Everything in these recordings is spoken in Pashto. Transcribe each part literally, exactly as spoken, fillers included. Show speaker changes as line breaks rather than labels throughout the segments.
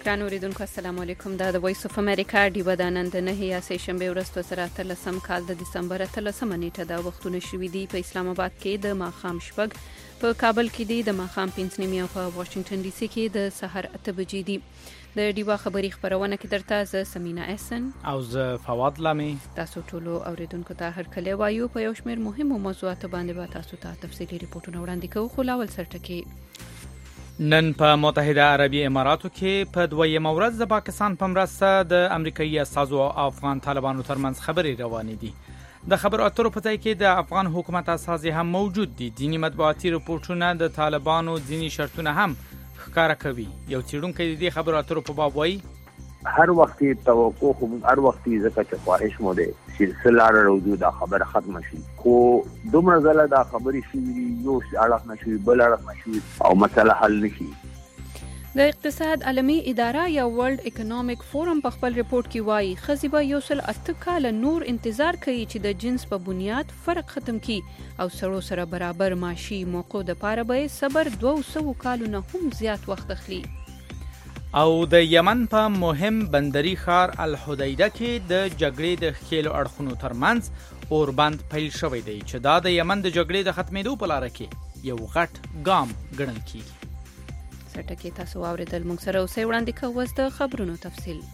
ګران اوریدونکو السلام علیکم. دا د وایس اف امریکا ډیوه د نن د نهه یا سه شنبه ورځ دوه زره اتلسم کال د دسمبر اتلسم نیټه دا وختونه شوې دي. په اسلام آباد کې د ماښام شپږ، په کابل کې دي د ماښام پنځه نیمې او په واشنگټن ډي سي کې د سحر اته بجې دي. د ډیوه خبری خبرونه کې درته ز سمینا احسن
او ز فواد لامي.
تاسو ټول اوریدونکو ته هر کله وایو په یو شمېر مهمو موضوعاتو باندې به تاسو ته تفصیلي ریپورتونه وړاندې کوو. خو لاول سرټکی
نن په متحده عربي اماراتو کې په دویمه ورځ د پاکستان په مرسته د امریکایي اساسو او افغان طالبانو ترمنځ خبرې روانې دي. د خبرو اترو په ځای کې د افغان حکومت اساسي هم موجود دي. ځینې مطبوعاتي رپورټونه د طالبانو ځینې شرطونه هم ښکاره کوي. یو څېړونکی د دې خبرو اترو په باب وایي
هر وخت توقع خو هر وخت ځکه چې خواهش مو ده سلسله راوځو دا خبره ختم شي، خو دومره ځله دا خبرې شي یو اړه نشي بل اړه نشي او مسله حل نشي.
د اقتصاد عالمي اداره یا ورلد اکونومیک فورم په خپل ریپورت کې وایي ښځې به یو سل اته کاله نور انتظار کوي چې د جنس په بنیاد فرق ختم کړي او سړو سره برابر معاشي موقع د پاره به صبر دوه سوه کالو نه هم زیات وخت اخلي.
او د یمن په مهم بندري ښار الحدیده کې د جګړې د ښکېلو اړخونو ترمنځ اوربند پیل شوی دی چې دا د یمن د جګړې د ختمېدو په لاره کې یو غټ ګام ګڼل کیږي.
سرټکی تاسو واوریدل، موږ سره اوسئ. وړاندې کوو اوس د خبرونو تفصیل.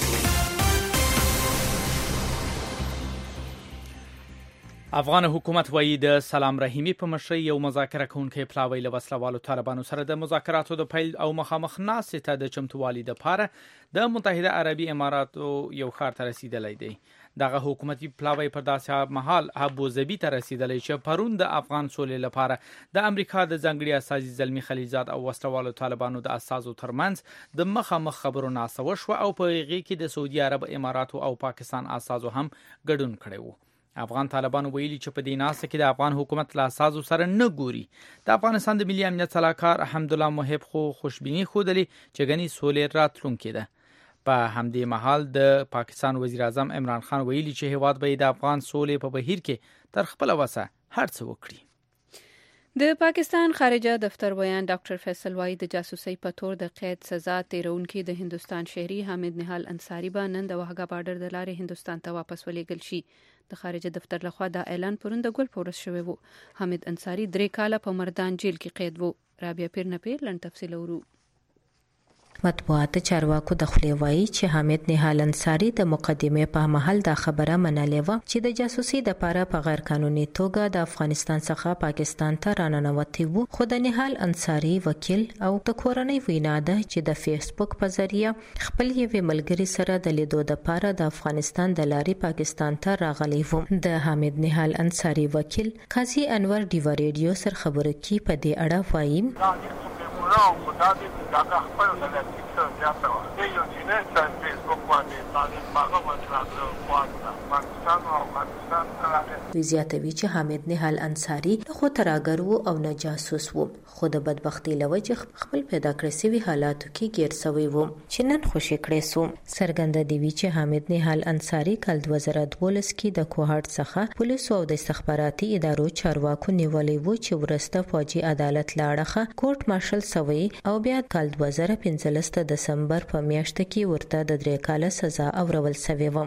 افغان حکومت وایي د سلام رحیمي په مشرۍ یو مذاکره کوونکی پلاوی له وسلوالو طالبانو سره د مذاکراتو د پیل او مخامخ ناستې ته د چمتووالي دپاره د متحده عربي اماراتو یو ښار ته رسیدلی دی. دغه حکومتي پلاوی پر داسې مهال ابوظبي ته رسیدلی چې پرون د افغان سولې لپاره د امریکا د ځانګړي استازي زلمي خلیلزاد او وسلوالو طالبانو د اساسو ترمنځ د مخامخ خبرو ناسته وشوه او په هغې کې د سعودي عرب اماراتو او پاکستان اساسو هم ګډون کړی و. افغان طالبانو ویلي چې په دې ناسته کې د افغان حکومت له اساسو سره نه ګوري. د افغانستان د ملي امنیت سلاکار حمدالله محب خو خوشبیني ښودلې چې ګنې سولې راتلونکې ده. په همدې مهال د پاکستان وزیر اعظم عمران خان ویلي چې هیواد به د افغان سولې په بهیر کې تر خپله وسه هر څه وکړي.
د پاکستان خارجه دفتر ویان ډاکټر فیصل وایي د جاسوسۍ په تور د قید سزا تیرونکي د هندوستان شهري حامد نهال انصاري به نن د وهګا بارډر د لارې هندوستان ته واپس ولېږل شي. د خارجه دفتر لخوا دا اعلان پرون د ګل په ورځ شوی و. حامد انصاري درې کاله په مردان جیل کې قید و. رابعه پیر نه پیر لن تفصیل ورو.
مطبوعات چارواکو د خولې وایي چې حامد نهال انصاري د مقدمې په محل دا خبره منلې وه چې د جاسوسي د پاره په غیر قانوني توګه د افغانستان څخه پاکستان ته راننوتي وو. خو د نهال انصاري وکیل او د کورنۍ وینا ده چې د فیسبوک په ذریعه خپل یوې ملګري سره د لیدو د پاره د افغانستان د لارې پاکستان ته راغلی وو. د حامد نهال انصاري وکیل قاضي انور ډیوا ریډیو سره خبرو کې په دې اړه وایي
نو خدای دې دا خپل نه تکثر زیاته و. دې یو چې نه چې فیسبوک باندې تاسو هغه مطلب واټساپ پاکستان او پاکستان سره
وی زیاتوي چې حامد نهال انصاري خو تراګر وو او نه جاسوس وو، خو د بدبختۍ له وجې خپل پیدا کړی سوي حالاتو کې ګیر سوی وو چې نن خوشي کړی سو. څرګنده دی چې حامد نهال انصاري کال دوه زره دولس کې د کوهاټ څخه پولیسو او د استخباراتي ادارو چارواکو نیولې وو چې ورسته فوجي عدالت لاړه کورټ مارشل سوی او بیا کال دوه زره پنځلس د دسمبر په میاشت کې ورته د درې کاله سزا اورول سوی و.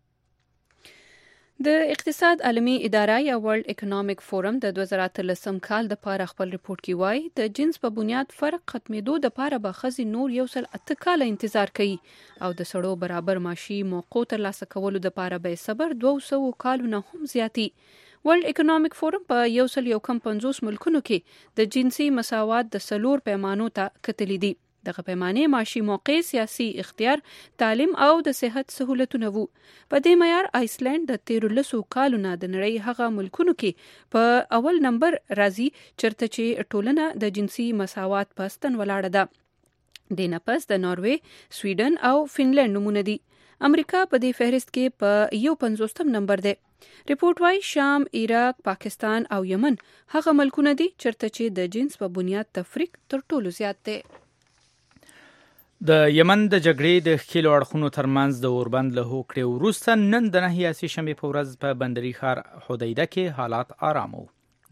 د اقتصاد عالمي اداره یا ورلد اکونومیک فورم د دوه زره اتلسم کال د پاره خپل ریپورت کې وایي د جنس په بنیاد فرق ختمېدو د پاره به ښځې نور یو سل اته کاله انتظار کوي او د سړو برابر معاشي موقع ترلاسه کولو د پاره به صبر دوه سوه کالو نه هم زیاتی. ورلد اکونومیک فورم په یو سل یو کم پنځوس ملکونو کې د جنسي مساوات د څلور پیمانو ته کتلي دي. دغه پیمانې معاشي موقع، سیاسي اختیار، تعلیم او د صحت سہولتونه وو. په دې معیار آیسلند د تیرو لسو کالو نه د نړۍ هغه ملکونو کې په اول نمبر راځي چرته چې ټولنه د جنسي مساوات په ستن ولاړه ده. د نپس د ناروې، سویډن او فنلند نمونه دي. امریکا په دې فهرست کې په یو پنځوستم نمبر ده. ریپورت وايي شام، عراق، پاکستان او یمن هغه ملکونه دي چرته چې د جنس په بنیاد تفریق تر ټولو زیات ده.
د یمن د جګړې د ښکېلو اړخونو ترمنځ د اوربند له هوکړې وروسته نن د نهه یا سه شنبې په ورځ په بندري ښار حدیده کې حالات آرام وو.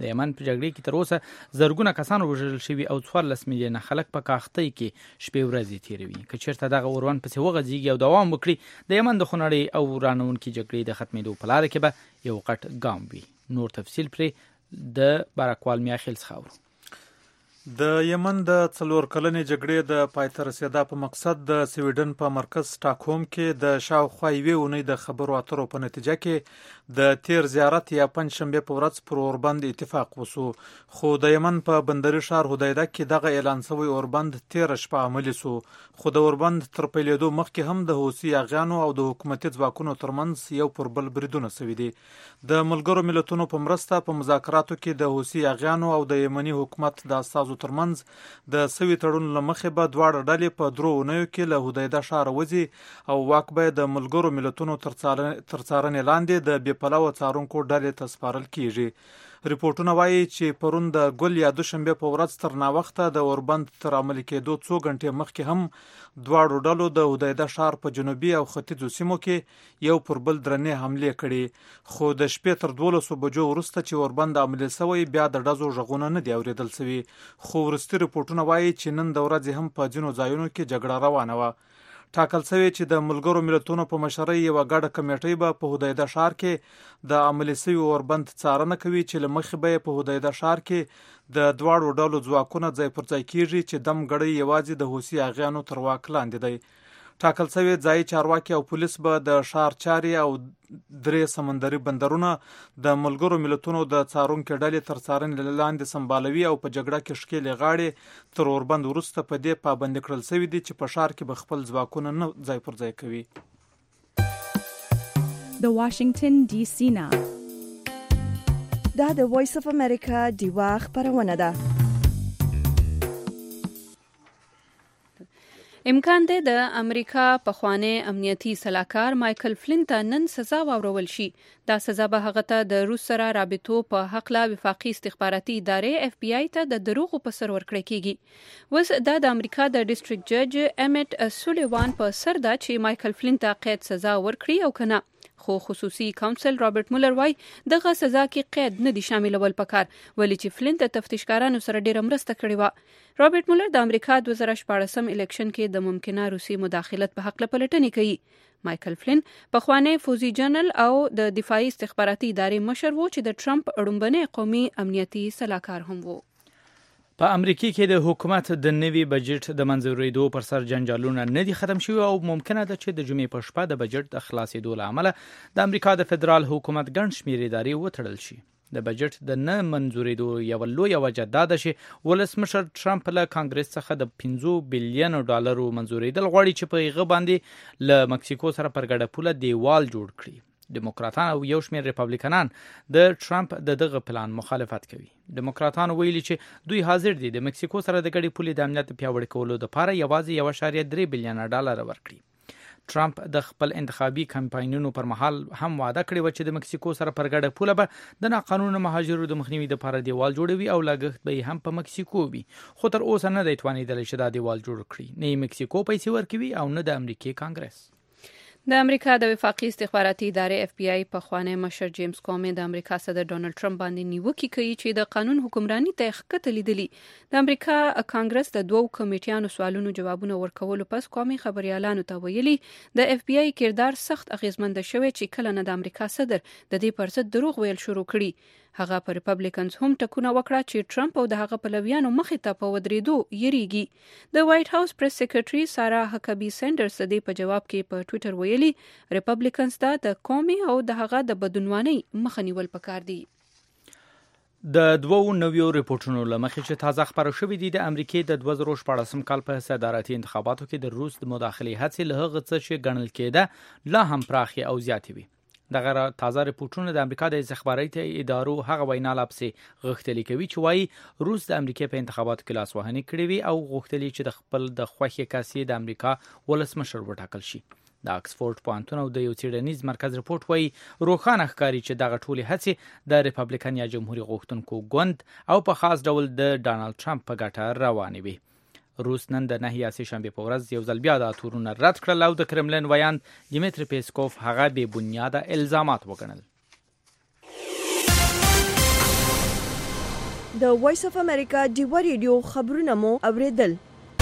د یمن په جګړې کې تر اوسه زرګونه کسان وژل شوي او څوارلس میلیونه خلک په کاختۍ کې شپې ورځې تیروي. که چېرته دغه اورون پسې وغځېږي او دوام وکړي د یمن د خونړۍ او ورانوونکې جګړې د ختمېدو په لاره کې به یو غټ ګام وي. نور تفصیل پرې د بارکوال میاخیل څخه اورو.
د یمن د څلور کلنې جګړې د پای ته رسېدا په مقصد د سویډن په مرکز سټاکهوم کې د شاوخوا یوې اونۍ د خبرو اترو په نتیجه کې د تیر زیارت یا پنج شنبې په ورځ پر اوربند اتفاق وسو. خو د یمن په بندري ښار هدیده کې دغه اعلان شوی اوربند تیر شپه عملي سو. خو د اوربند تر پیلېدو مخکې هم د حوثي اغیانو او د حکومتي ځواکونو ترمنځ یو پر بل بریدونه شوي دي. د ملګرو ملتونو په مرسته په مذاکراتو کې د حوثي اغیانو او د یمني حکومت د استازو ترمنځ د سوي تړون له مخې به دواړه ډلې په درو اونیو کې له هدیده ښاره وځي او واک به د ملګرو ملتونو تر څارنې لاندې د بې پلوه څارونکو ډلې ته سپارل کیږي. ریپورټونه وایي چې پرون د ګل یا دوشنبې په ورځ تر ناوخته د اوربند تر عملي کېدو څو غنټې مخکې هم دواړو ډلو د هدیده ښار په جنوبي او ختیځو سیمو کې یو پر بل درنې حملې کړي. خو د شپې تر دولسو بجو وروسته چې اوربند عملي شوی بیا د ډزو غږونه نه دي اورېدل شوي. خو وروستي ریپورټونه وایي چې نن د ورځې هم په ځینو ځایونو کې جګړه روانه وه. ټاکل شوی چې د ملګرو ملتونو په مشرۍ یوه ګډه کمیټۍ به په هدیده ښار کې د عملي شوي اوربند څارنه کوي چې له مخې به یې په هدیده ښار کې د دواړو ډلو ځواکونه ځای پر ځای کیږي چې دم ګړی یوازې د حوثي اغیانو تر واک لاندې دی. ټاکل شوی ځایي چارواکي او پولیس به د ښار چارې او درې سمندري بندرونه د ملګرو ملتونو د څارونکو ډلې تر څارنې لاندې سمبالوي او په جګړه کې ښکېلې غاړې تر اوربند وروسته په دې پابندي کړل شوي دي چې په ښار کې به خپل ځواکونه نه ځای پر ځای کوي.
د واشنگټن ډي سي نه
دا د وایس اف امریکا دیوا خبرونه ده.
امکان دی د امریکا پخوانی امنیتي سلاکار مایکل فلین ته نن سزا واورول شي. دا سزا به هغه ته د روس سره رابطو په حق لا وفاقي استخباراتي ادارې اف بي آی ته د دروغو په سر ورکړی کیږي. وس دا د امریکا د ډیسټریکټ جج امیټ سولیوان په سر دا چې مایکل فلین ته قید سزا ورکړي او کنه. خو خصوصي کونسل رابرټ مولر وای دغه سزا کې قید نه دي شاملول پکار ولی چې فلین ته تفتیشکارانو سره ډیره مرسته کړې و. رابرټ مولر د امریکا د دوه زره شپاړسم الیکشن کې د ممکنه روسي مداخلت په حق لپلټنې کوي. مایکل فلین پخوانی فوزي جنرال او د دفاعي استخباراتي ادارې مشر وو چې د ټرمپ اړومبنې قومي امنیتي سلاکار هم وو.
په امریکا کې د حکومت د نوي بجټ د منځورېدو پر سر جنجالونه نه دي ختم شوي او ممکنه ده چې د جمعې په شپه د بجټ د خلاصېدو له امله د امریکا د فدرال حکومت ګڼ شمېر ادارې وتړل شي. د بجټ د نه منځورېدو یوه لویه وجه دا ده چې ولسمشر ټرمپ له کانګرس څخه د پنځه بلیونو ډالرو منځورېدل غواړي چې په هغه باندې له مکسیکو سره پر ګډه پوله دیوال جوړ کړي. دموکراتان او یو شمېر ریپابلیکنان د ټرمپ د دغه پلان مخالفت کوي. دموکراتانو ویلي چې دوی حاضر دي د مکسیکو سره د ګډې پولې د امنیت پیاوړي کولو لپاره یوازې یو اعشاریه درې بلیونه ډالر ورکړي. ټرمپ د خپل انتخابي کمپاینونو پر مهال هم وعده کړې و چې د مکسیکو سره پر ګډه پوله به د ناقانونه مهاجرو د مخنیوي لپاره دیوال جوړوي او لګښت به هم په مکسیکو وي. خو تر اوسه نه دی توانېدلی چې دا دیوال جوړ کړي. نه یې مکسیکو پیسې ورکوي او نه د امریکې کانګرس.
د امریکا د وفاقي استخباراتي ادارې اف بي آی پخوانی مشر جیمز کومي د امریکا صدر ډونالد ټرمپ باندې نیوکه کوي چې د قانون حکمرانی ته ښکته لیدلی. د امریکا کانګرس د دوو کمیټیانو سوالونو جوابونه ورکولو پس کومي خبريالانو ته ویلي د اف بي آی کردار سخت اغیزمند شوی چې کله نه د امریکا صدر د دې پر ضد دروغ ویل شروع کړي. هغه پر ریپبلیکنز هم ټکونه وکړه چې ټرمپ او د هغه پلویانو مخې ته په ودرېدو یریږي. د وایټ هاوس پریس سیکریټري سارا هکبي سینډرز دې په جواب کې په ټوئیټر ویلي ریپبلیکنز ته د کومي او د هغه د بدعنوانۍ مخه نیول پکار دي.
د دوو نویو ریپورټونو له مخې چې تازه خبره شوې دي د امریکې د دوه زره شپاړسم کال په صدارتي انتخاباتو کې د روس د مداخلې هڅې له هغه څه چې ګڼل کېده لا هم پراخې او زیاتې وي. دغه تازه ریپورټونه د امریکا د استخباراتي ادارو هغه وینا لپسې غوښتلې کوي چې وایي روس د امریکا په انتخاباتو کې لاسوهنې کړې وي او غوښتلې چې د خپل د خوښې کسې د امریکا ولسمشر وټاکل شي. د آکسفورد پوهنتون او د یو څېړنیز مرکز ریپورت وایي روښانه ښکاري چې دغه ټولې هڅې د ریپبلیکن یا جمهوریت غوښتونکو ګوند او په خاص ډول د ډانلډ ټرمپ په ګټه روانې وي. روس نن د نهه یا سه شنبې په ورځ یو ځل بیا د تورونه رد کړل او د کرملین ویاند دیمیتری پیسکوف هغه بې بنیاده الزامات وګڼل.
د وایس اف امریکا ډیوا ریډیو خبرونه مو اوریدل.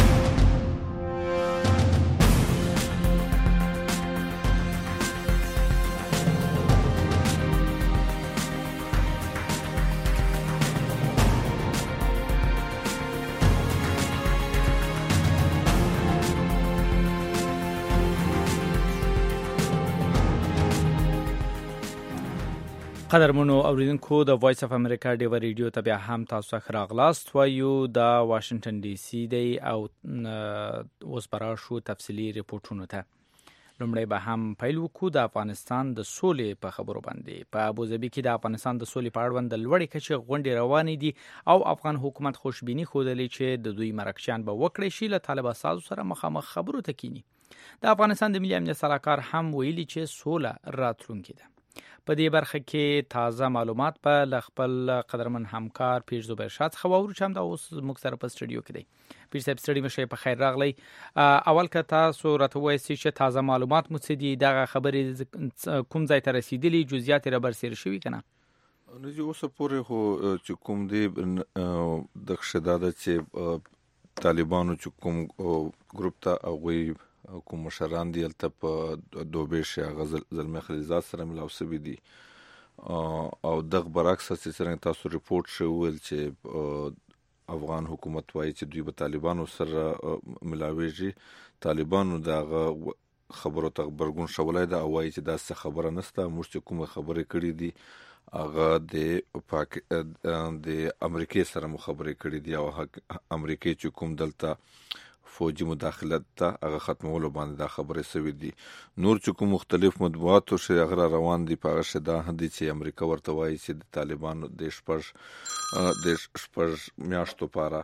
قدرمنو اوریدونکو د وایس اف امریکا ډیوا ریډیو ته بیا هم تاسو ښه راغلاست. وایو د واشنگټن ډي سي دی او اوس به راشو تفصیلي ریپورټونو ته. لومړی به هم پیل وکړو د افغانستان د سولې په خبرو باندې. په ابوظبي کې د افغانستان د سولې په اړوند د لوړې کچې غونډې روانې دي او افغان حکومت خوشبیني ښودلې چې د دوی مرکچیان به وکړی شي له طالبانو سره مخامخ خبرو ته کینی. د افغانستان د ملي امنیت سلاکار هم ویلي چې سوله راتلونکې ده. په دې برخه کې تازه معلومات په لخپل قدرمن همکار پیر زبیر شاه څخه واورو چې هم دا اوس موږ سره په سټوډیو کې دی. پیر صاحب ستړي مشه په خیر راغلی. اول که تاسو راته وایئ چې تازه معلومات مو څه دي، دغه خبرې کوم ځای ته رسیدلي، جزئیات یې را برسېره شوي که نه؟
نه چې اوسه پورې خو چې کوم دی دغه شی دا ده چې طالبانو چې کوم ګروپ ته هغوی کوم مشران دي هلته په دوبیش هغه زلمي خلیلزاد سره ملاو سوي دي او دغه برعکس چې څرنګه تاسو ریپورټ شوی ویل چې افغان حکومت وایي چې دوی به طالبانو سره ملاویږي. طالبانو دغه خبرو ته غبرګون شولی ده او وایي چې داسې خبره نشته. موږ چې کومه خبرې کړې دي هغه د پاک د امریکې سره مو خبرې کړې دي او امریکې چې کوم دلته فوجي مداخلت ته هغه ختمولو باندې دا خبرې سوي دي. نور چې کوم مختلف مطبوعاتو چې هغه روان دي په هغه شی دا دي چې امریکا ورته وایي چې د طالبانو د شپږ د شپږ میاشتو پاره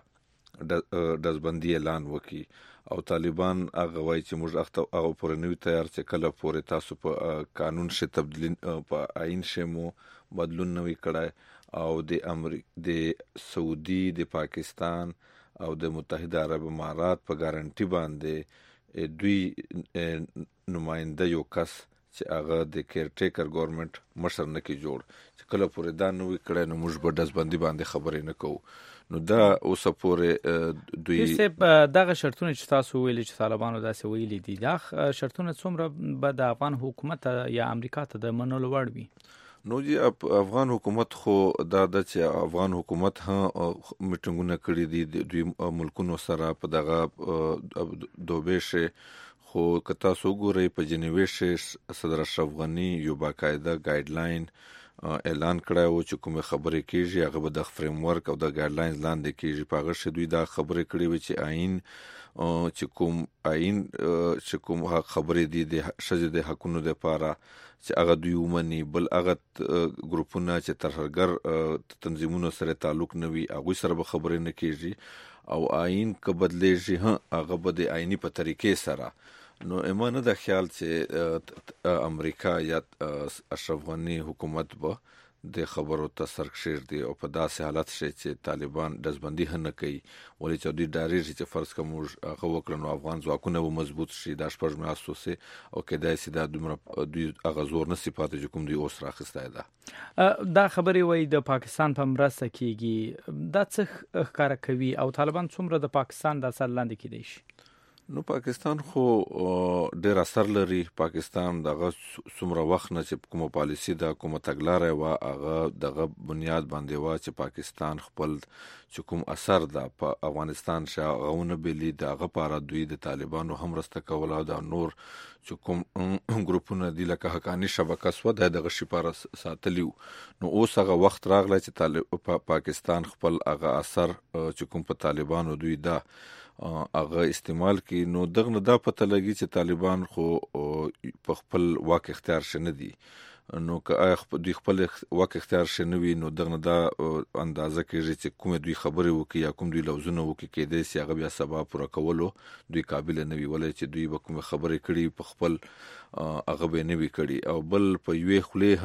ډزبندي اعلان وکړي او طالبان هغه وایي چې موږ هغه پورې نه یو تیار چې کله پورې تاسو په قانون شي تبدیل په آئین شي مو بدلون نه وي کړی او د امریکا د سعودي د پاکستان او د متحده عرب امارات په ګارانټي باندې دوی نماینده یو کس چې هغه د کیر ټیکر ګورنمنت مشر نه کې جوړ چې کله پورې دا نه وي کړی نو موږ به ډزبندي باندې خبرې نه کوو. نو دا اوسه پورې دوی
دغه شرطونه چې تاسو ویلي چې طالبانو داسې ویلي دي دا شرطونه څومره به د افغان حکومت یا امریکا ته د منلو وړ وي؟
نو جی افغان حکومت خو دا د چې افغان حکومت ها میټینګونه کړي دي دوی ملکونو سره په دغه دوبیش خو که تاسو ګورئ په جنیوې صدر اشرف غني یو باقاعده ګایډ لاین اعلان کړی و چې کومې خبرې کېږي هغه به د فریم ورک او د ګایډ لاینز لاندې کېږي. په هغه شی دوی دا خبرې کړې وي چې آئین چې کوم آئین چې کوم خبرې دي د ښځې د حقونو دپاره چې هغه دوی ومني. بل هغه ګروپونه چې ترهګر تنظیمونو سره تعلق نه وي هغوی سره به خبرې نه کېږي او آئین که بدلیږي هغه به د آئیني په طریقې سره. نو اما نه د خیال چې امریکا یا اشرف غني حکومت به د خبرو ته سرکشیر دی او په داسې حالت شي چې طالبان ډزبندي هم نه کوي ولې چې دوی ډارېږي چې فرض که موږ هغه وکړو نو افغان ځواکونه به مضبوط شي دا شپږ میاشتو سي او کیدای شي دا دومره دوی هغه زور نه سي پاتې چې کوم دوی اوس راخستی ده.
دا خبرې وایي د پاکستان په مرسته کیږي، دا څه ښکاره کوي او طالبان څومره د پاکستان د اثر لاندې کیدای شي؟
نو پاکستان خو ډېر اثر لري. پاکستان دغه څومره وخت نه چې کومه پالیسي ده کومه تګلاره وه هغه دغه بنیاد باندې وه چې پاکستان خپل چې کوم اثر ده په افغانستان شه هغه ونه بېلي د هغه پاره دوی د طالبانو هم مرسته کوله او د نور چې کوم ګروپونه دي لکه حقاني شبکه سوه د دغه شي پاره ساتلي وو. نو اوس هغه وخت راغلی چې پاکستان خپل هغه اثر چې کوم په طالبانو دوی ده هغه استعمال کی. نو دغه نه دا پته لګي چې طالبان خو په خپل واک اختیار شنه دي. نو که دوی خپل واک اختیار شنه وي نو دغه نه دا اندازه کېږي چې کوم دوی خبرې وکړي یا کوم دوی لفظونه وکړي کېدای شي هغه بیا سبا پوره کولو دوی قابل نه وي ولې چې دوی به کوم خبرې کړي په خپل هغه به نه وي کړي او بل په یوې خولې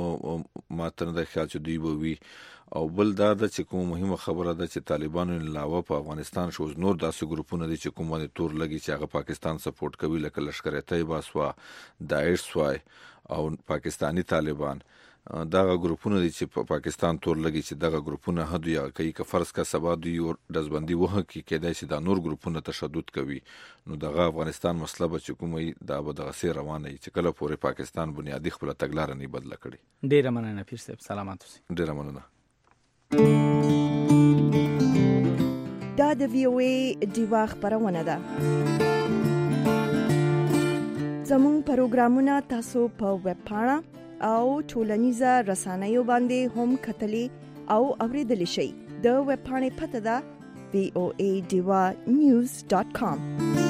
ها ماته نه ده خیال چې دوی به وي او بل دا ده چې کوم مهمه خبره ده چې طالبانو علاوه په افغانستان شوز نور داسې ګروپونه دي چې کوم باندې تور لګي چې هغه پاکستان سپورټ کوي لکه لشکر طیبه سوا داعش سوای او پاکستانی طالبان دغه ګروپونه دي چې په پاکستان تور لګي چې دغه ګروپونه هدو یا کوي که فرض کا سبا دوی دزبندي وه کی کېدای شي دا نور ګروپونه تشدد کوي نو دغه افغانستان مسله به چې کومه دا به دغه سي روانه چې کله پورې پاکستان بنیادی خپل تګلار نه بدل کړي.
ډیره مننه پیر صاحب، سلامات اوسئ.
ډیره مننه.
دا د وی او ای دیوا خبرونه ده. زموږ پروګرامونه تاسو په ویب پاڼه او ټولنیزه رسنیو باندې هم کتلی او اوریدلی شئ. د ویب پاڼې پته ده وی او ای دیوا نیوز ډاٹ کام.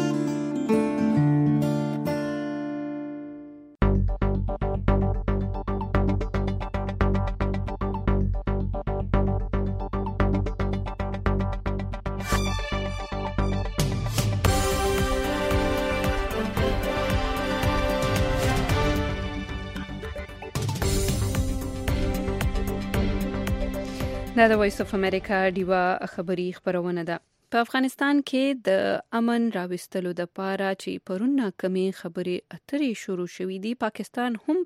دا د وایس اف امریکا دیوا خبری خبرونه ده. په افغانستان کې د امن راوستلو د پاره چې پرونه کمی خبري اترې شروع شوې دي، پاکستان هم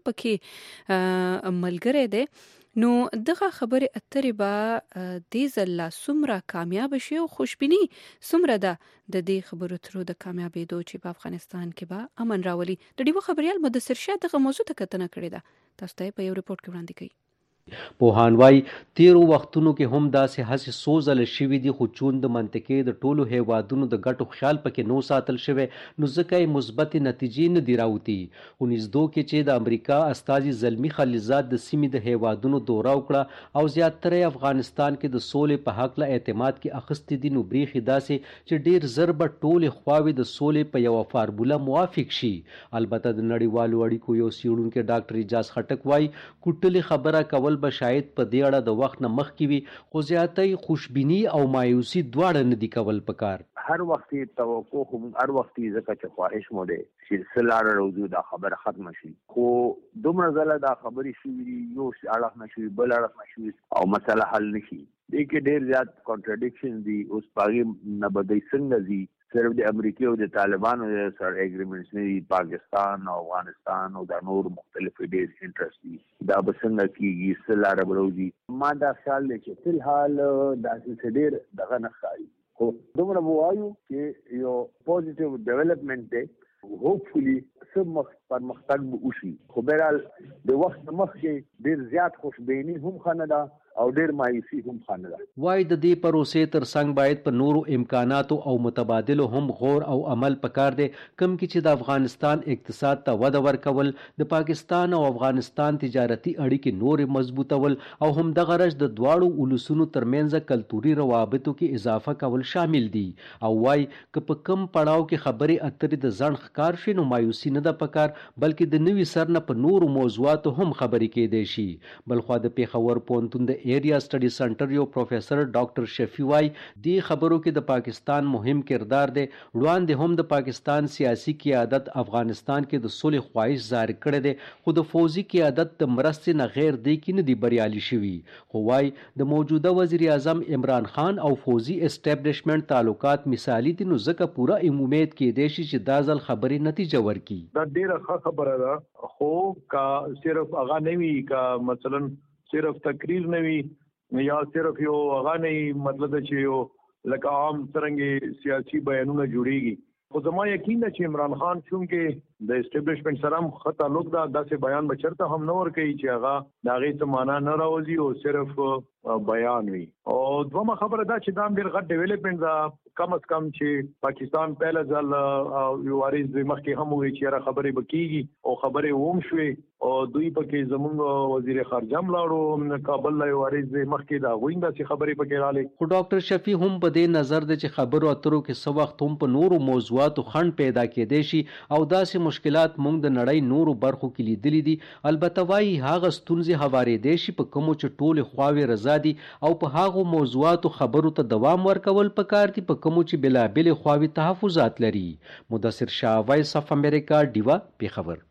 پکې ملګری دی. نو دغه خبري اترې به د زلا سمره کامیاب شي او خوشبینی سمره ده د دې خبرو ترو د کامیابېدو چې په افغانستان کې به امن راولي. د دیو خبريال مدثر شه دغه موضوع ته کتنه کړې ده. تاسو ته په یو ریپورت کې وړاندې کړي.
پوهانوای تیرو وختونو کې هم داسې هڅې سوزل شوې دي، خو چون د منطقې د ټولو هیوادونو د ګټو خیال پکې نو ساتل شوی، نو ځکه یې مثبت نتیجې نه دی راوتی. اونیزدو کې چې د امریکا استازي زلمی خلیلزاد د سیمې د هیوادونو دوره وکړه او زیاتره افغانستان کې د سولې په حق له اعتماد کې اخستې دي، نو بریخي داسې چې ډیر زر به ټولې خواوې د سولې په یو فارموله موافق شي. البته د نړیوالو اړیکو یو څېړونکی ډاکټر اجاز خټک وایي کوټلې خبره کول به شاید په دې اړه د وخت نه مخکې وي، خو زیاتې خوشبینی او مایوسی دواړه نه دي کول پکار.
هر وخت توقع خو هر وخت ځکه چې خواهش مو ده سلسله راوځو دا خبره ختم شي، خو دومره ځله دا خبرې شي یو اړه نشي بل اړه نشي او مسله حل نشي. دې کې ډېر زیات کانټرډکشن دي. اوس پاګې نه بدای څنګه دي، صرف د امریکا او د طالبانو سره اګریمنټس نه دي، پاکستان او افغانستان او د نور مختلف ډېر انټرست دي. دا به څنګه کېږي سره راوځي. ما دا خیال دی چې فل حال دا څه ډېر دغه نه ښایي، خو دومره وایو چې یو پوزټیو ډیولپمنٹ دی. هوپفولي سم پرمختګ به وشي، خو بهرحال د وخت مخکې ډېر زیات خوشبیني هم ښه نه ده او ډېر مایوسي هم ښه نه ده.
وایي د دې پروسې تر څنګ باید په نورو امکاناتو او متبادلو هم غور او عمل پکار دی، کوم کې چې د افغانستان اقتصاد ته وده ورکول، د پاکستان او افغانستان تجارتي اړیکې نورې مضبوطول او هم د غرض د دواړو ولسونو ترمنځ کلتوري روابطو کې اضافه کول شامل دي. او وایي که په کم پړاو کې خبرې اترې د ځنډ ښکار شي، نو مایوسي نه ده پکار، بلکې د نوي سر نه په نورو موضوعاتو هم خبرې کېدای شي. بلخوا د پیښور پوهنتون د ایریا سټډي سنټر یو پروفیسر ډاکټر شفیع وای دې خبرو کې د پاکستان مهم کردار دی. وړاندې هم د پاکستان سیاسي قیادت افغانستان کې د صلح خواهش ظاهر کړی دی، خو د فوزي قیادت د مرستې نه غیر دی کې نه دی بریالي شوي. خو وای د موجوده وزیر اعظم عمران خان او فوزي اسټابلیشمنت تعلقات مثالي دي، نو ځکه پوره امید کېدای شي چې دا ځل خبرې نتیجه ورکړي.
دا ډیره ښه خبره ده، خو کا صرف هغه نه وي، کا مثلا صرف تقریر نه وي یا صرف یو هغه نه مطلب چې یو لکه عام څرنګه سیاسي بیانونه جوړیږي. خو زما یقین ده چې عمران خان چونکه د اسټابلیشمنت سره هم ښه تعلق ده، داسې بیان به چېرته هم نه ورکوي چې هغه د هغې څه معنا نه راوځي او صرف بیان وي. او دومره خبره ده چې دا هم ډېر غټ ډیولپمنټ ده. کم از کم چې پاکستان پهله ځل یو وارث مخکې هم وایي چې یاره خبرې به کېږي او خبرې هم شوې او دوی پکې زمونږ وزیر خارجه هم لاړو کابل له یو وارث مخکې د هغوی داسې خبرې پکې رالې.
خو ډاکټر شفیع هم په دې نظر دی چې خبرو اترو کې څه وخت هم په نورو موضوعاتو خنډ پیدا کېدای شي او داسې مشکلات موږ د نړۍ نورو برخو کې لیدلي دي. البته وایي هغه ستونزې هوارېدای شي په کومو چې ټولې خواوې رضا دي او په هغو موضوعاتو خبرو ته دوام ورکول پکار دي په کومو چې بلابلې خواوې تحفظات لري. مدثر شاه، وایس اف امریکا، ډیوا، پیښور.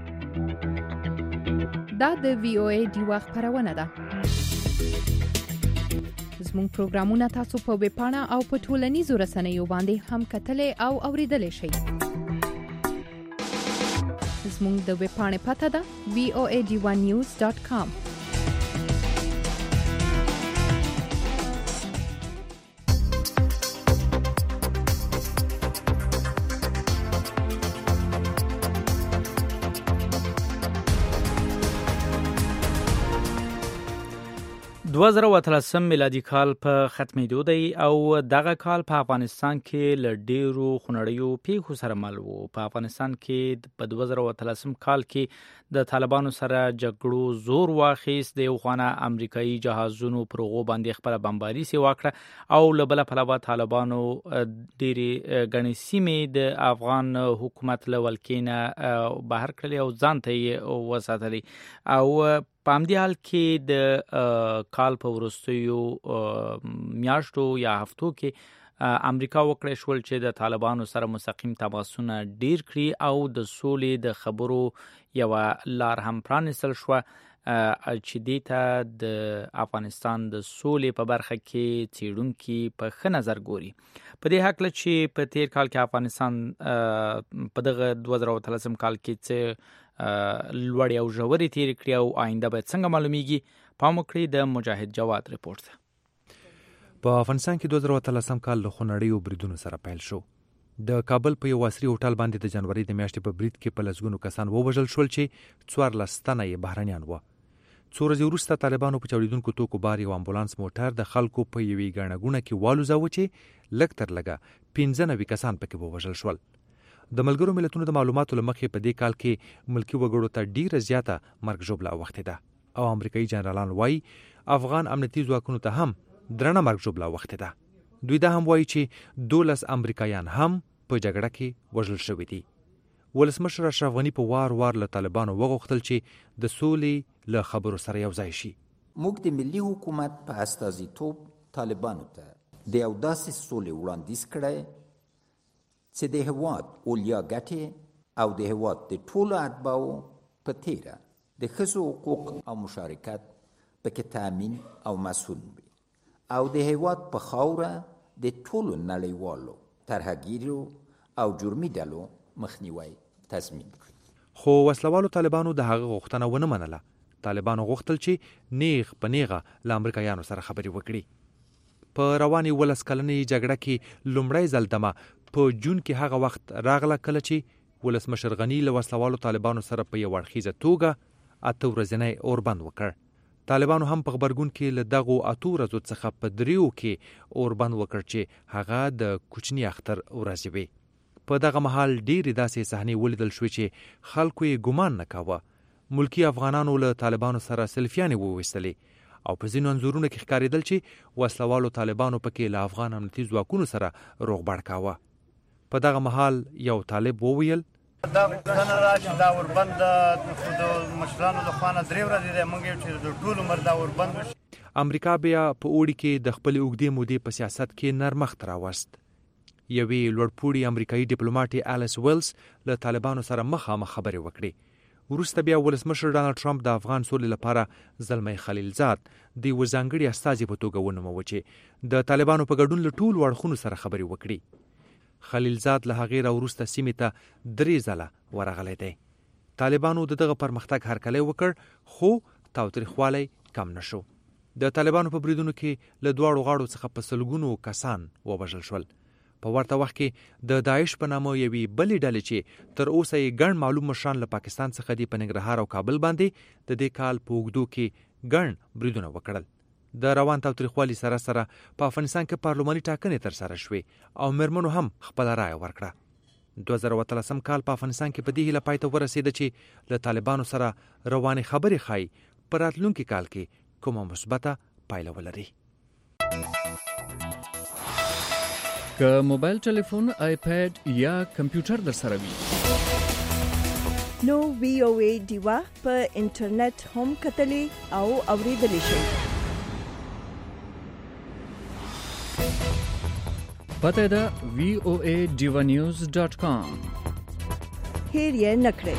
دا د وی او ای ډیوا خبرونه ده. زموږ پروګرامونه تاسو په ویب پاڼه او په ټولنیزو رسنیو باندې هم کتلای او اوریدلای شئ. زموږ د ویب پاڼې پته ده وی او ای ډیوا نیوز ډاٹ کام.
دوه زره اتلسم میلادي کال په ختمېدو دی او دغه کال په افغانستان کې له ډیرو خونړیو پیښو سره مل و. په افغانستان کې په دوه زره اتلسم کال کې د طالبانو سره جګړو زور واخیست. د یو خانه امریکایي جهازونو پر هغو باندې خپله بمباري سي واکړه او له بله پلوه طالبانو ډېرې ګڼې سیمې د افغان حکومت له ولکې نه بهر کړلې او ځان ته یې وساتلې. او په همدې حال کې د کال په وروستیو میاشتو یا هفتو کې امریکا وکړی شول چې د طالبانو سره مستقیم تماسونه ډیر کړي او د سولې د خبرو یوه لار هم پرانیستل شوه چې دې ته د افغانستان د سولې په برخه کې څېړونکي په ښه نظر ګوري. په دې هکله چې په تیر کال کې افغانستان په دغه دوه زره اتلسم کال کې څه لوړې او ژورې تېرې کړي او آینده باید څنګه معلومیږي، پام وکړئ د مجاهد جواد رپورټ ته.
په افغانستان کې دوه زره اتلسم کال له خونړیو بریدونو سره پیل شو. د کابل په یو عصري هوټل باندې د جنوري د میاشتې په برید کې په لسګونو کسان ووژل شول چې څوارلس تنه یې بهرنیان وو. څو ورځې وروسته طالبانو په چاودېدونکو توکو بار یو امبولانس موټر د خلکو په یوې ګڼه ګوڼه کې والوځاوه چې لږ تر لږه پنځه نوي کسان پکې ووژل شول. د ملګرو ملتونو د معلوماتو له مخې په دې کال کې ملکي وګړو ته ډیره زیاته مرګ ژوبله اوښتې ده او امریکایي جنرالان وایي افغان امنیتي ځواکونو ته هم درنه مرګ ژوبله اوښتې ده. دوی دا هم وایي چې دولس امریکایان هم په جګړه کې وژل شوي دي. ولسمشر اشرف غني په وار وار له طالبانو وغوښتل چې د سولې له خبرو سره یو ځای شي.
موږ د ملي حکومت په استازیتوب طالبانو ته د یو داسې سولې وړاندیز کړی چې د هېواد اولیا ګټې او د هېواد د ټولو اتباعو په تیره د ښځو حقوق او مشارکت پکې تامین او مسؤل وي او د هېواد په خاوره د ټولو نړیوالو ترهګیرو او جرمي ډلو مخنیوی تضمین کړي.
خو وسلوالو طالبانو د هغه غوښتنه ونه منله. طالبانو غوښتل چې نیغ په نیغه له امریکایانو سره خبرې وکړي. په روانې ولس کلنې جګړه کې لومړی ځل دمه په جون کې هغه وخت راغله کله چې ولسمشر غني له وسلوالو طالبانو سره په یو اړخیزه توګه اته ورځنی اوربند وکړ. طالبانو هم په غبرګون کې له دغو اتو ورځو څخه په دریو کې اوربند وکړ چې هغه د کوچني اختر ورځې وي. په دغه مهال ډېرې داسې صحنې ولیدل شوې چې خلکو یې ګمان نه کاوه. ملکي افغانانو له طالبانو سره سلفیانې وویستلې او په ځینو انځورونو کې ښکارېدل چې وسلوالو طالبانو پکې له افغان امنیتي ځواکونو سره روغبړ کاوه. په دغه مهال یو طالب وویل
دا غوښتنه ده چې دا اوربند د مشرانو له خوا نه درې ورځې دی، موږ یو چې د ټول عمر دا اوربند وشي.
امریکا بیا په اوړي کې د خپلې اوږدې مودې په سیاست کې نرمښت راوست. یوې لوړپوړي امریکایي ډیپلوماټې الیس ویلز له طالبانو سره مخامخ خبرې وکړې. وروسته بیا ولسمشر ډانلډ ټرمپ د افغان سولې لپاره زلمی خلیلزاد د یوه ځانګړي استازي په توګه ونوموه چې د طالبانو په ګډون له ټولو اړخونو سره خبرې وکړي. خلیلزاد له هغې راوروسته سیمې ته درې ځله ورغلی دی. طالبانو د دغه پرمختګ هرکلی وکړ خو تاوتریخوالی کم نه شو. د طالبانو په بریدونو کې له دواړو غاړو څخه په سلګونو کسان ووژل شول. په ورته وخت کې د داعش په نامه یوې بلې ډلې چې تر اوسه یې ګڼ معلوم مشران له پاکستان څخه دي په ننګرهار او کابل باندې د دې کال په اوږدو کې ګڼ بریدونه وکړل. د روان تاوتریخوالي سره سره په افغانستان کې پارلماني ټاکنې ترسره شوې او میرمنو هم خپله رایه ورکړه. دوه زره اتلسم کال په افغانستان کې په دې هیله پای ته ورسېده چې له طالبانو سره روانې خبرې ښایي په راتلونکي کال کې کومه مثبته پایله ولري.
که موبایل ټلیفون، آیپیډ یا کمپیوټر در سره وي
نو وی او ای ډیوا په انټرنیټ هم کتلی او اوریدلی شئ.
پته ده وی او ای ډیوا نیوز ډاٹ کام.
هیر یې نکړئ.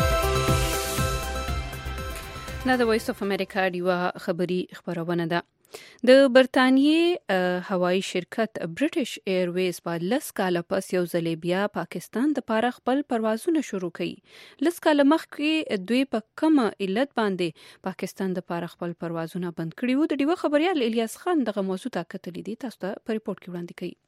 دا د وایس اف امریکا ډیوا خبری خبرونه ده. د برتانیې هوایی شرکت برټش ایرویز په لس کاله پس یو ځل بیا پاکستان د پاره خپل پروازونه شروع کړي. لس کاله مخکې دوی په کومه علت باندې پاکستان د پاره خپل پروازونه بند کړي وو. د ډیوه خبريال الیاس خان دغه موضوع ته کتلې دي، تاسو ته په ریپورت کې وړاندې کړي.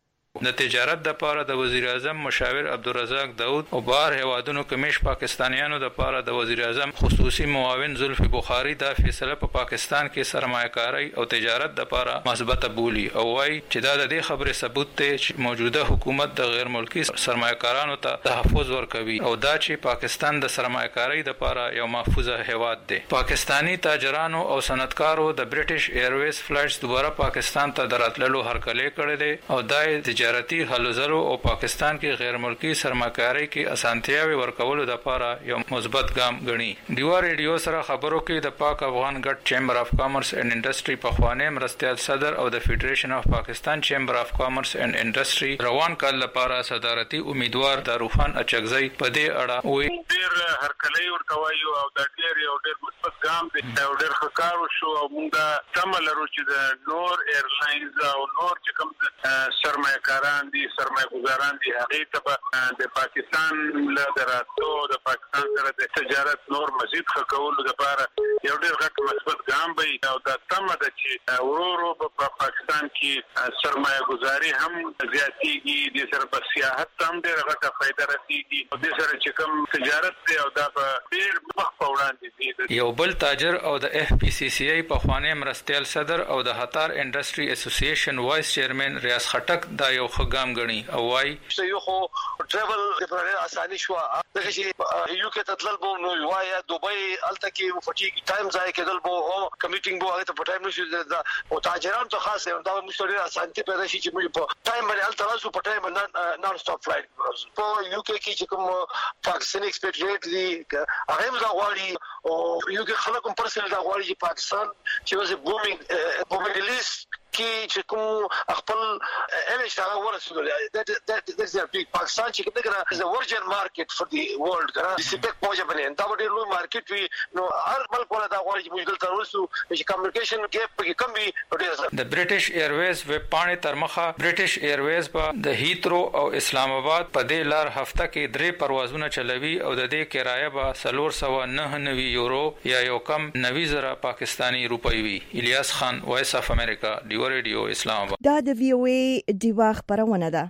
د تجارت د پاره د وزیر اعظم مشاور عبدالرزاق داود او بهر هوادونو کمیش پاکستانیانو د پاره د وزیر اعظم خصوصي معاون زلفی بخاری دا فیصله په پا پاکستان کې سرمایه‌کاري او تجارت د پاره مثبته بولی او وايي چې دا د دې خبره ثبوت ته چې موجوده حکومت د غیر ملکی سرمایه‌کارانو ته تحفظ ورکوي او دا چې پاکستان د سرمایه‌کاري د پاره یو محفوظه هواد دی. پاکستانی تاجرانو او صنعتکارو د برټش ایرویز فلایټس دوباره پاکستان ته دراتللو هرکلی کړی دی او دا تجارتي هلو ځلو او پاکستان کې غیر ملکی سرمایه‌کاري کې اسانتیاوي ورکولو لپاره یو مثبت ګام ګڼي. دیوا ریډیو سره خبرو کې د پاک افغان ګډ چیمبر اف کامرس اینڈ انډستری په خوانه مرستيال صدر او د فیډریشن اف پاکستان چیمبر اف کامرس اینڈ انډستری روان کال لپاره صدارتي امیدوار داروخان اچکزی په دې اړه وی
ډیر هرکلی ورکوي او د ډیر یو ډیر مثبت ګام دی او ډیر ښکارو شو او موږ تمه لرو چې د نور ایرلاینز او نور چې کوم سرمایه کاران دي سرمایه گزاران دي هغه ته د پاکستان له دراتو د پاکستان سره د تجارت نور مزید خکولو لپاره یو ډیر غټ مثبت ګام وي او دا تمه ده چې ورورو په پاکستان کې سرمایه گزاري هم زیاتېږي، د سره په سیاحت هم ډیر غټه فائدہ رسیږي او د سره چې کوم تجارت دی او دا په ډیر مخ په وړاندې دي.
یو بل تاجر او د اف پی سی سی ای په خوانه مرستيال صدر او د هتار انډستری اسوسییشن وایس چیرمن ریاض خټک دا یو خګام غني او وايي
یو خو ټریول د اساني شو دغه شي یو کې تدلل بو نو وايي دوبۍ الته کې فټي ټایم ځای کېدل بو او کمیټینګ بو هغه ته په ټایم نشو او تاجرانو ته خاص دا مشتري اسانتي پیدا شي چې موږ په ټایم باندې الته راسو په ټایم باندې نان سټاپ فلایټ په یو کې کې چې کوم پاکستاني ایکسپیټریټ دي هغه دا غواړي او یو کې خلک هم پرسنل دا غواړي چې پاکستان چې وځي بومینګ بومینګ لیست کې چې کوم خپل الیش هغه ورسول دا د د پاکستان چې دغه از ا ورجن مارکیټ فور دی ورلد کنه د سپیک پوجا باندې دا ډېر لوی مارکیټ وي نو هر ملک ولا دا غواړي چې موږ دلته ورسو چې کمیونیکیشن ګیپ پکې کم وي ډېر.
د برټش ایرویز ویب پاڼې تر مخه برټش ایرویز په د هیترو او اسلام آباد په دې لار هفته کې درې پروازونه چلوي او د دې کرایه به څلور سوه نهه نوي یورو یا یو کم نوي زره پاکستانی روپۍ وي. الیاس خان وایس اف امریکا ریډیو اسلام آباد.
دا د وی او ای دیوا خبرونه ده.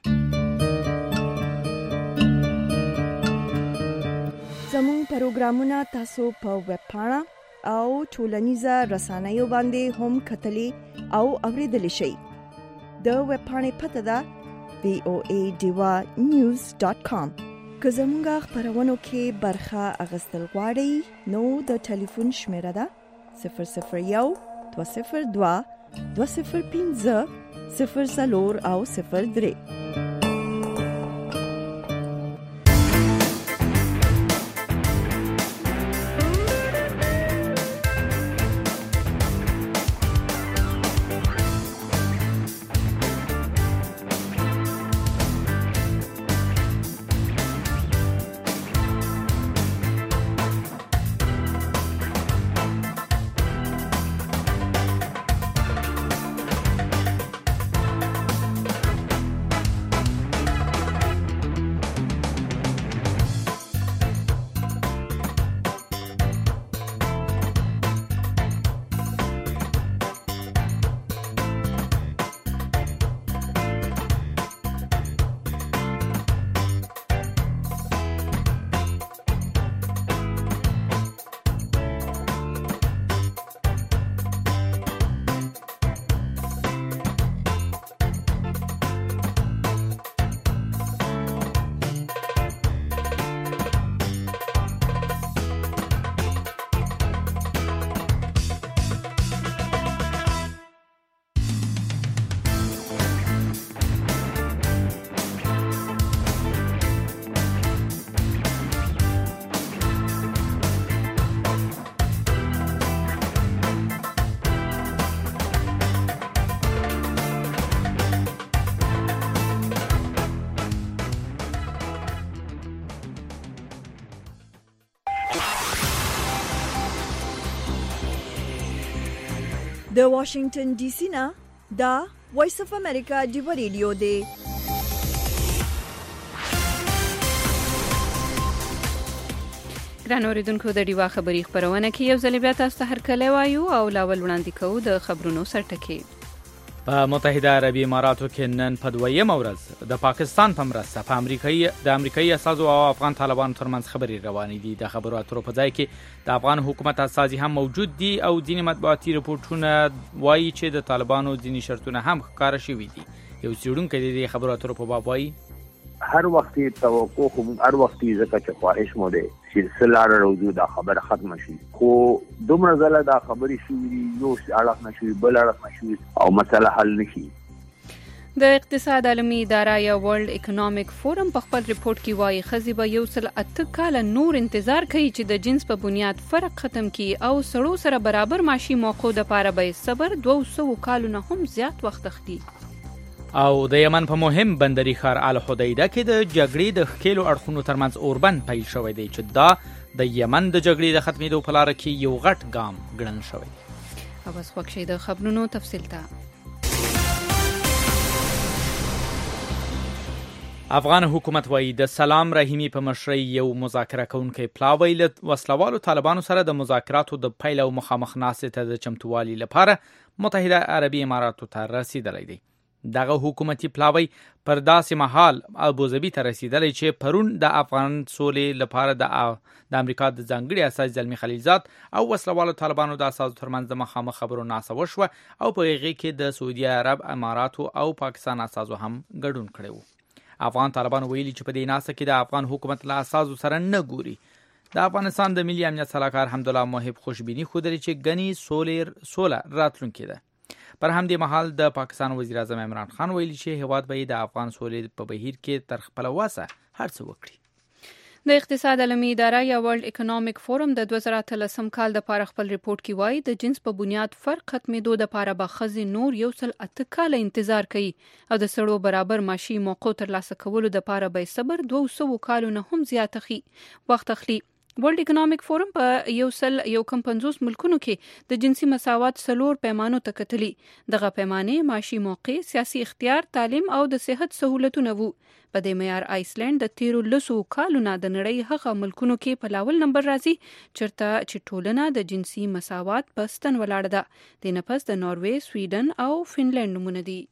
زموږ پروګرامونه تاسو په ویب پاڼه او ټولنیزه رسنیو باندې هم کتلی او اوریدلی شئ. د ویب پاڼې پته ده وی او ای دیوا نیوز ډاٹ کام. که زموږ خبرونو کې برخه اخیستل غواړئ نو د ټلیفون شمیره ده صفر صفر یو دوه صفر دوه دوه صفر پنځه صفر څلور او صفر درې. د واشنگټن ډي سي نه دا وایس اف امریکا دی ریډیو دی.
ګران اوریدونکو د ډیوا خبری خبرونه کې یو ځل بیا تاسو ته هرکلی وایو او لاول وړاندې کوو د خبرونو سرټکی.
په متحده عربي اماراتو کې نن په دویمه ورځ د پاکستان په مرسته په امریکایي د امریکایي اساسو او افغان طالبانو ترمنځ خبرې روانې دي. د خبرو اترو په ځای کې د افغان حکومت استازي هم موجود دي او ځینې مطبوعاتي رپورټونه وایي چې د طالبانو ځینې شرطونه هم ښکاره شوي دي. یو څېړونکی د دې خبرو اترو په باب وایي
هر وخت توقع خو هر وخت ځکه چې خواهش مو ده سلسله راوځو دا خبره ختم شي، خو دومره ځله دا خبرې شوې یو اړه نشي بل اړه نشي او مسله حل نشي.
د اقتصاد عالمي اداره یا ورلد اکونومیک فورم په خپل ریپورت کې وایي ښځې به یو سل اته کاله نور انتظار کوي چې د جنس په بنیاد فرق ختم کړي او سړو سره برابر معاشي موقع د پاره به صبر دوه سوه کالو نه هم زیات وخت اخلي.
او د یمن په مهم بندري ښار الحدیده کې د جګړې د ښکېلو اړخونو ترمنځ اوربند پیل شوی دی چې دا د یمن د جګړې د ختمېدو په لاره کې یو غټ ګام ګڼل شوی.
او بس خوښ شي د خبرونو تفصیل ته.
افغان حکومت وایي د سلام رحیمي په مشرۍ یو مذاکره کوونکی پلاوی له وسلوالو طالبانو سره د مذاکراتو د پیل او مخامخ ناستې ته د چمتووالي لپاره متحده عربي اماراتو ته رسیدلی دی. دغه حکومتي پلاوی پر داسې مهال ابوظبي ته رسیدلی چې پرون د افغان سولې لپاره د د امریکا د ځانګړي استازي زلمي خلیلزاد او وسلوالو طالبانو د اساسو ترمنځ د مخامخ خبرو ناسه وشوه او په هغې کې د سعودي عرب اماراتو او پاکستان اساسو هم ګډون کړی وو. افغان طالبانو ویلي چې په دې ناسه کې د افغان حکومت له اساسو سره نه ګوري. د افغانستان د ملي امنیت سلاکار حمدالله محب خوشبیني ښودلې چې ګنې سولې سوله راتلونکې ده. پر همدې مهال د پاکستان وزیر اعظم عمران خان ویلي چې هیواد به د افغان سولې په بهیر کې تر خپل وسه هر څه وکړي.
د اقتصاد عالمي اداره یا ورلد اکونومیک فورم د دوه زره اتلسم کال د پاره خپل ریپورت کې وایي د جنس په بنیاد فرق ختمېدو د پاره به ښځې نور یو سل اته کاله انتظار کوي او د سړو برابر معاشي موقع ترلاسه کولو د پاره به صبر دوه سوه کالو نه هم زیات اخلي وخت اخلي. ورلد اکونومیک فورم په یو سل یو کم پنځوس ملکونو کې د جنسي مساوات څلور پیمانو ته کتلي. دغه پیمانې معاشي موقع، سیاسي اختیار، تعلیم او د صحت سهولتونه وو. په دې معیار آیسلند د تیرو لسو کالو نه د نړۍ هغه ملکونو کې په لاول نمبر راځي چېرته چې ټولنه د جنسي مساوات په ستن ولاړه ده. د نه پس د ناروې، سویډن او فنلند نمونه دي.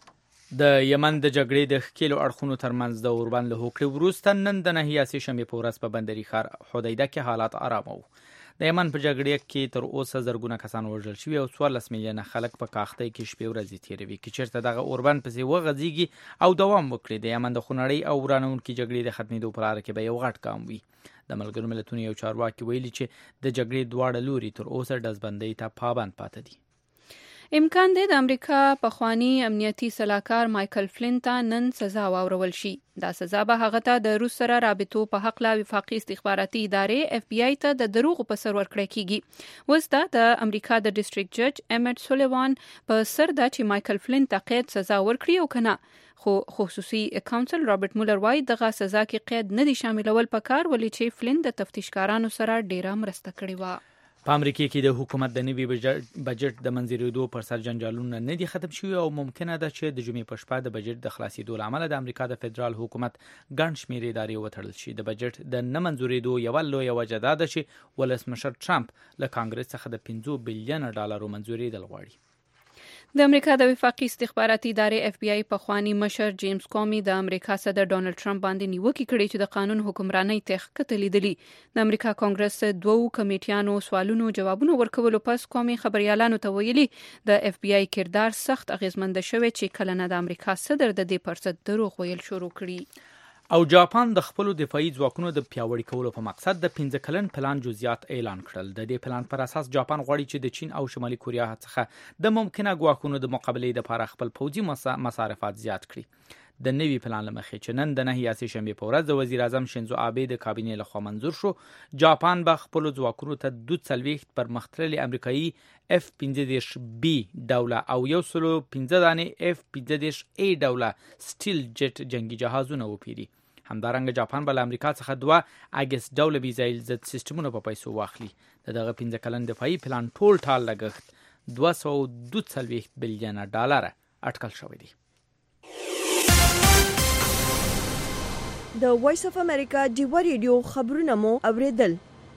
د یمن د جګړې د ښکېلو اړخونو ترمنځ د اوربند له هوکړې وروسته نن د نهه یاسې شنبې په ورځ په بندري ښار حدیده کې حالات آرامه وو. د یمن په جګړې کې تر اوسه زرګونه کسان وژل شوي او څوارلس میلیونه خلک په کاختۍ کې شپې ورځې تېروي. که چېرته دغه اوربند پسې وغځېږي او دوام وکړي د یمن د خونړۍ او ورانوونکې جګړې د ختمېدو په لاره کې به یو غټ ګام وي. د ملګرو ملتونو یو چارواکي ویلي چې د جګړې دواړه لوري تر اوسه ډزبندۍ ته پابند پاتې دي.
امکان دی د امریکا پخوانی امنیتي سلاکار مایکل فلین ته نن سزا واورول شي. دا سزا به هغه ته د روس سره رابطو په حق لا وفاقي استخباراتي ادارې اف بی آی ته د دروغ په سر ورکړی کیږي. اوس دا د امریکا د ډیسټریکټ جج ایمټ سولیوان په سر دا چې مایکل فلین ته قید سزا ورکړي او کنه. خو خصوصي کونسل رابرټ مولر وايي دغه سزا کې قید نه دي شاملول پکار ولې چې فلین د تفتیشکارانو سره ډیره مرسته کړې و.
په امریکا کې د حکومت د نوي بجټ د منځورېدو پر سر جنجالونه نه دي ختم شوي او ممکنه ده چې د جمعې په شپه د بجټ د خلاصېدو له امله د امریکا د فدرال حکومت ګڼ شمېر ادارې وتړل شي. د بجټ د نه منځورېدو یوه لویه وجه دا ده چې ولسمشر ټرمپ له کانګرس څخه د پنځه بلیونه ډالرو منځورېدل غواړي.
د امریکا د وفاقي استخباراتي ادارې اف بی آی پخوانی مشر جیمز کومي د امریکا صدر ډونالد ټرمپ باندې نیوکه کړې چې د قانون حکمرانۍ تحقیق لیدلي. د امریکا کانګرس دوه کمیټیانو سوالونو جوابونه ورکولو پس کومي خبريالانو ته ویلي د اف بی آی کردار سخت اغیزمند شوی چې کله نه د امریکا صدر د دې پرڅ دروغ ویل شروع کړي.
او جاپان د خپل دفاعي ځواکونو د پیاوړي کولو په مقصد د پنځه کلن پلان جزئیات اعلان کړل. د دې پلان پر اساس جاپان غواړي چې د چین او شمالي کوریا څخه د ممکنه ګواښونو د مقابلې لپاره خپل پوځي مصارفات زیات کړي. د نوي پلان لمخې چې نن د نهه یاسې شنبې په ورځ د وزیر اعظم شینزو آبې د کابینې لخوا منظور شو، جاپان به خپل ځواکونو ته دوه څلوېښت پرمختللي امریکایي اف پنځه دېرش بي ډوله او یو سلو پنځه دانې اف پنځه دېرش اي ډوله سټیل جټ جنگي جهازونه وپیري. همدارنګه جاپان به له امریکا څخه دوه اګس ډوله میزایل ضد سیسټمونه په پیسو واخلي. د دغه پنځه کلن دفاعي پلان ټول ټال لګښت دوه سوه دوه څلوېښت بلیونه ډالره اټکل شوی دی.
د وایس اف امریکا ډیوا ریډیو خبرونه مو اوریدل.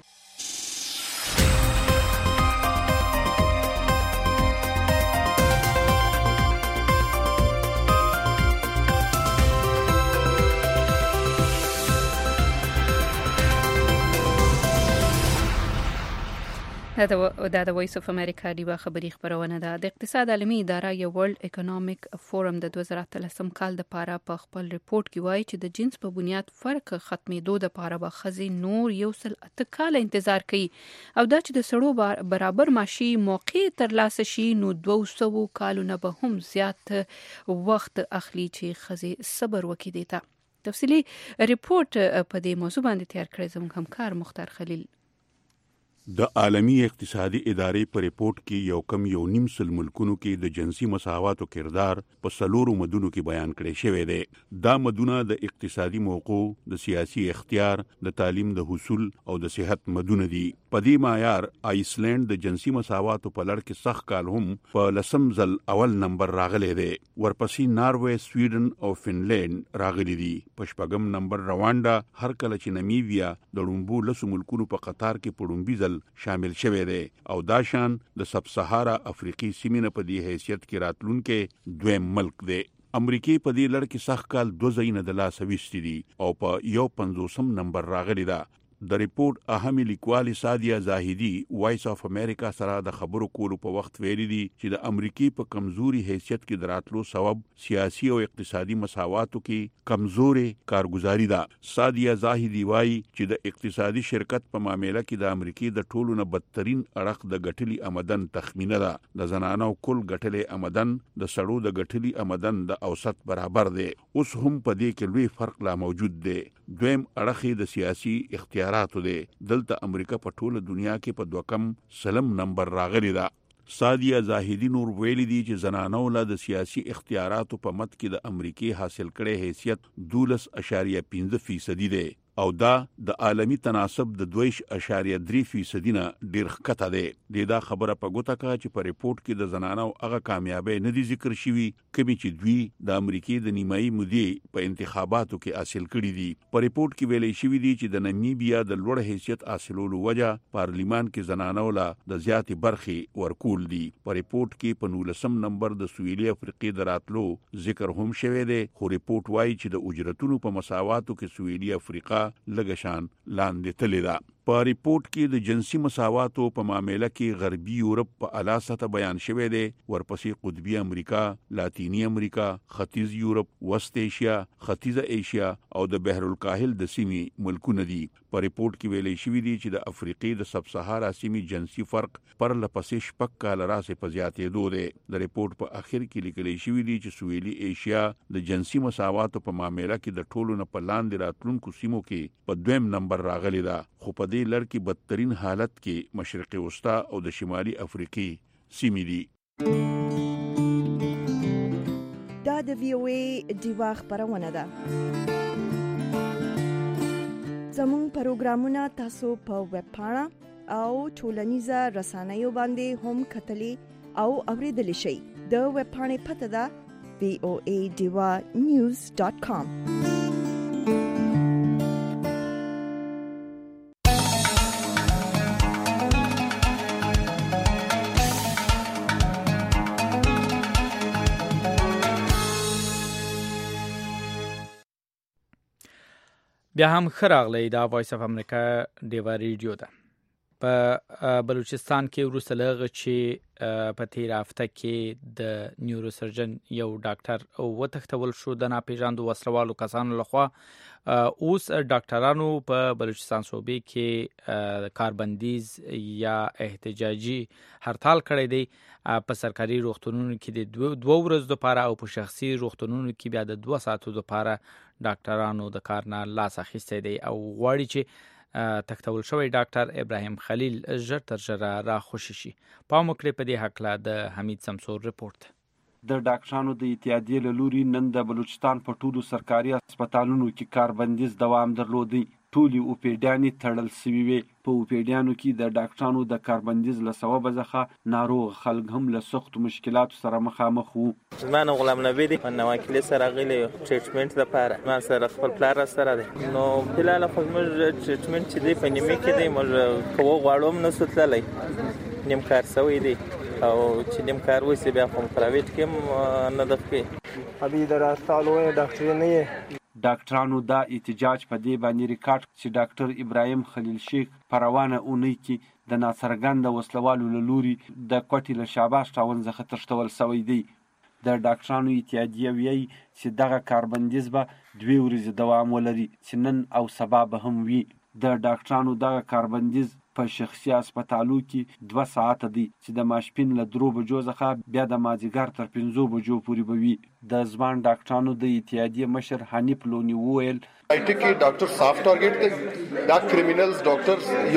دا د وایس اف امریکا ډیوا خبری خبرونه ده. د اقتصاد عالمي اداره یا ورلد اکونومیک فورم د دوه زره اتلسم کال د پاره په خپل ریپورت کې وایي چې د جنس په بنیاد فرق ختمېدو د پاره به خزي نور یو سل اته کال انتظار کوي او دا چې د سړو برابر معاشي موقع ترلاسه شي نو دوه سوه کالونه به هم زیات وخت اخلي چې خزي صبر وکړي. دیتا تفصیلی ریپورت په دې موضوع باندې تیار کړی زموږ همکار مختار خلیل.
د عالمی اقتصادي ادارې په ریپورت کې یو کم یو نیم سل ملکونو کې د جنسي مساواتو کردار په سلورو مدونو کې بیان کړی شوی دی. دا مدونه د اقتصادي موقع، د سیاسي اختیار، د تعلیم د حصول او د صحت مدونه دي. په دې معیار آیسلند د جنسي مساواتو په لړ کې سخت کال هم په لسم ځل اول نمبر راغلی دی. ورپسې ناروې، سویډن او فنلند راغلي دي. په شپږم نمبر روانډا، هر کله چې نمیبیا د لومړو لسو ملکونو په قطار کې په لومړي ځل شامل شوی دی او دا شان د سب سهارا افریقي سیمې نه په دې حیثیت کې راتلونکي دویم ملک دی. امریکای په دې لړ کې سخت کال دوه ځایونه د لاسه ویستي دي او په یو پنځوسم نمبر راغلی ده. د ریپورت اهمي لیکوالي سادیا زاهدی وایس اف امریکا سره د خبرو کولو په وخت ویلي دي چې د امریکای په کمزوري حیثیت کې دراتلو سبب سیاسي او اقتصادي مساواتو کې کمزوري کارګزاري ده. سادیا زاهدی وایي چې د اقتصادي شرکت په معاملې کې د امریکای د ټولو نه بدترین اړخ د ګټلي آمدن تخمینه ده. د زنانو کل ګټلي آمدن د سړو د ګټلي آمدن د اوسط برابر دی. اوس هم په دې کې لوی فرق لا موجود دی. دویم اړخ د سیاسي اختیار دی. دلته امریکا په ټوله دنیا کې په دوه کم سلم نمبر راغلی ده. سادیا زاهدی نور ویلي دي چې زنانو له د سیاسي اختیاراتو په مت کې د امریکای حاصل کړي حیثیت دولس اشاریه پنځه فیصدي دی او دا د عالمی تناسب د دویش اشاریه درې فیصدي نه ډیر ښکته دی. د دا خبره په ګوته کا چې په ریپورت کې د زنانو هغه کامیابی نه دي ذکر شوي کومې چې دوی د امریکای د نیمایي مودې په انتخاباتو کې حاصل کړي دي. په ریپورت کې ویلي شوی دی چې د نمیبیا د لوړ حیثیت حاصلولو وجه پارلیمان کې زنانو له د زیاتې برخې ورکول دي. په ریپورت کې په نولسم نمبر د سویلي افریقې د راتلو ذکر هم شوی دی خو ریپورت وایي چې د اجرتونو په مساواتو کې سویلي افریقا لګشان لاندې تللی ده. په ریپورت کې د جنسي مساواتو په معاملې کې غربي یورپ په اعلی سطح بیان شوی دی. ورپسې قطبي امریکا، لاتینی امریکا، ختیځ یورپ، وسط ایشیا، ختیځه ایشیا او د بحر الکاهل د سیمې ملکونه دي. په ریپورت کې ویلي شوی دی چې د افریقې د سب سهارا سیمې جنسي فرق پر لپسې شپږ کال راځي په زیاتېدو دی. د ریپورت په اخر کې لیکل شوی دی چې سویلي ایشیا د جنسي مساواتو په معاملې کې د ټولو نه په لاندې راتلونکو سیمو کې په دویم نمبر راغلی ده خو په دې لړ کې بدترین حالت کې مشرقي وسطا او د شمالي افریقې سیمې دي.
دا د وی او ای ډیوا خبرونه ده. زموږ پروګرامونه تاسو په ویب پاڼه او ټولنیزه رسنیو باندې هم کتلی او اوریدلی شئ. د ویب پاڼې پته ده وی او ای ډیوا نیوز ډاٹ کام.
بیا هم خراغلی دا وایس اف امریکا ډیوا ریډیو ده. په بلوچستان کې وروسته له هغه چې په تیر هفته کې د نیوروسرجن یو ډاکټر وتښتول شو د ناپېژاندو وسلوالو کسانو لخوا، اوس ډاکټرانو په بلوچستان صوبې کې کاربندیز یا احتجاجي هړتال کړی دی. په سرکاري روغتونونو کې د دوه ورځو لپاره او په شخصي روغتونونو کې بیا د دوه ساعتو لپاره ډاکټرانو د کار نه لاس اخیستی دی او غواړي چې تختول شوی ډاکټر ابراهیم خلیل ژر تر ژره را خوشی شي. پام وکړئ په دې هکله د حمید سمسور رپورت.
د ډاکټرانو د اتحادیې له لوري نن د بلوچستان په ټولو سرکاري هسپتالونو کې کاربندیز دوام درلودی. ټولې اوپیډیانې تړل سوي وي. په اوپیډیانو کې د ډاکټرانو د کاربندیز له سببه څخه ناروغ خلک هم له سختو مشکلاتو سره مخامخ وو.
زما نوم غلام نبی دی، من نواکلي سره راغلی ټریټمنټ لپاره. ما سره خپل پلار سره دی. نو فلحال خو موږ ټریټمنټ چې دی په نیمه کې دی، موږ کوو غواړو هم نسو تللی، نیم کار سوی دی او چې نیم کار وسی بیا خو پرایویټ کې هم نه دخکې
ابي در استالو ډاکټر نه یې.
ډاکټرانو دا احتجاج په دې باندې ریکارډ چې ډاکټر ابراهیم خلیل شیخ په روانه اونۍ کې د ناڅرګنده وسلوالو له لوري د کوټې له شاباش ټاون څخه تښتول سوی دی. د ډاکټرانو اتحادیه وایي چې دغه کاربندیز به دوې ورځې دوام ولري چې نن او سبا به هم وي. د ډاکټرانو دغه کاربندیز په شخصي هسپتالو کې دوه ساعته دی چې د ماسپښین له درو بجو څخه بیا د مازدیګر تر پنځو بجو پورې به وي. د ځوان ډاکټرانو د اتحادیې مشر حنیف لونی وویل
آیټي کې ډاکټر صاف ټارګټ دی، دا کریمینلز ډاکټرز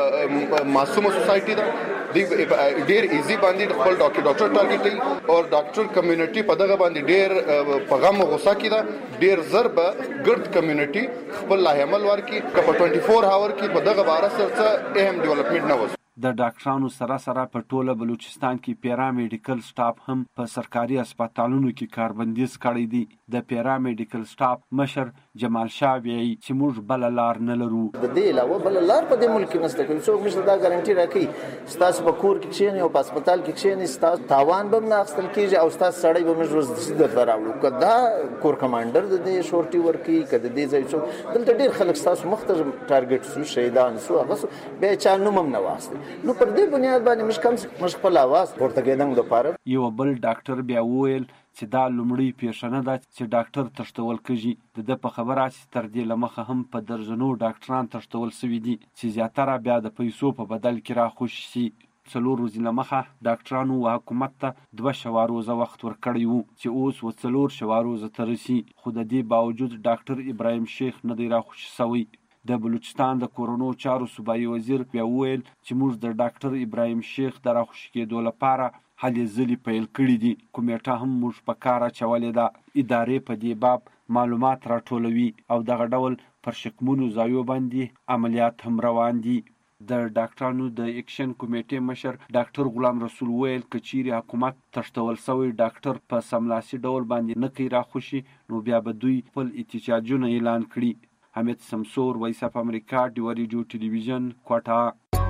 یو معصومه سوسایټي ده، دی ډیر ایزی باندې خپل ډاکټر ډاکټر ټارګټ دی او ډاکټر کمیونټي په دغه باندې ډیر په غم غوسه کې ده. ډیر زر به ګرد کمیونټي خپل لا عمل ورکي که په چوبیس هاور کې په دغه باره سره اهم ډیولپمنٹ نه وس.
د ډاکټرانو سره سره په ټوله بلوچستان کې پیرا میډیکل سټاف هم په سرکاري هسپتالونو کې کاربندیز کړی دی. د پیرا میډیکل سټاف مشر جمال شاه وایي چې موږ بل لار نه لرو.
د دې علاوه بل لار په دې ملک کې نشته، کوم څوک مشته دا ګارانټي راکړي ستاسو په کور کې کښېنئ او په هسپتال کې کښېنئ، ستاسو تاوان به نه اخیستل کېږي او ستاسو سړی به موږ روز درته راوړو. که دا کور کمانډر د دې شورټي ورکوي، که د دې ځای څوک دلته ډېر خلک ستاسو مخ ته ټارګټ سو، شهیدان سو، هغه سو، بیا چا نوم هم نه واخیستی. نو پر دې بنیاد باندې موږ کم موږ خپل اواز پورته کېدم لپاره.
یو بل ډاکټر بیا وویل چې دا لومړی پیښه نه ده چې ډاکټر تښتول کېږي. د ده په خبره چې تر دې له مخه هم په درجنو ډاکټران تښتول سوي دي چې زیاتره بیا د پیسو په بدل کې راخوش سي. څلور ورځې له مخه ډاکټرانو و حکومت ته دوه شوه روزه وخت ورکړی و چې اوس و څلور شوه روزه ته رسي، خو د دې باوجود ډاکټر ابراهیم شیخ نه دی راخوش سوی. د بلوچستان د کورونو چارو صوبایي وزیر بیا وویل چې موږ د ډاکټر ابراهیم شیخ د راخوشي کېدو لپاره هلې ځلې پیل کړي دي. کمیټه هم موږ په کار اچولې ده. ادارې په دې باب معلومات راټولوي او دغه ډول پر شکمونو ځایو باندې عملیات هم روان دي. د ډاکټرانو د اکشن کمیټې مشر ډاکټر غلام رسول ویل که چیرې حکومت تښتول سوی ډاکټر په سملاسي ډول باندې نه کوي راخوشي، نو بیا به دوی خپل احتجاجونه اعلان کړي. حمید سمسور، وایس اف امریکا، ډیوا ریډیو ټلویزیون، کوټه.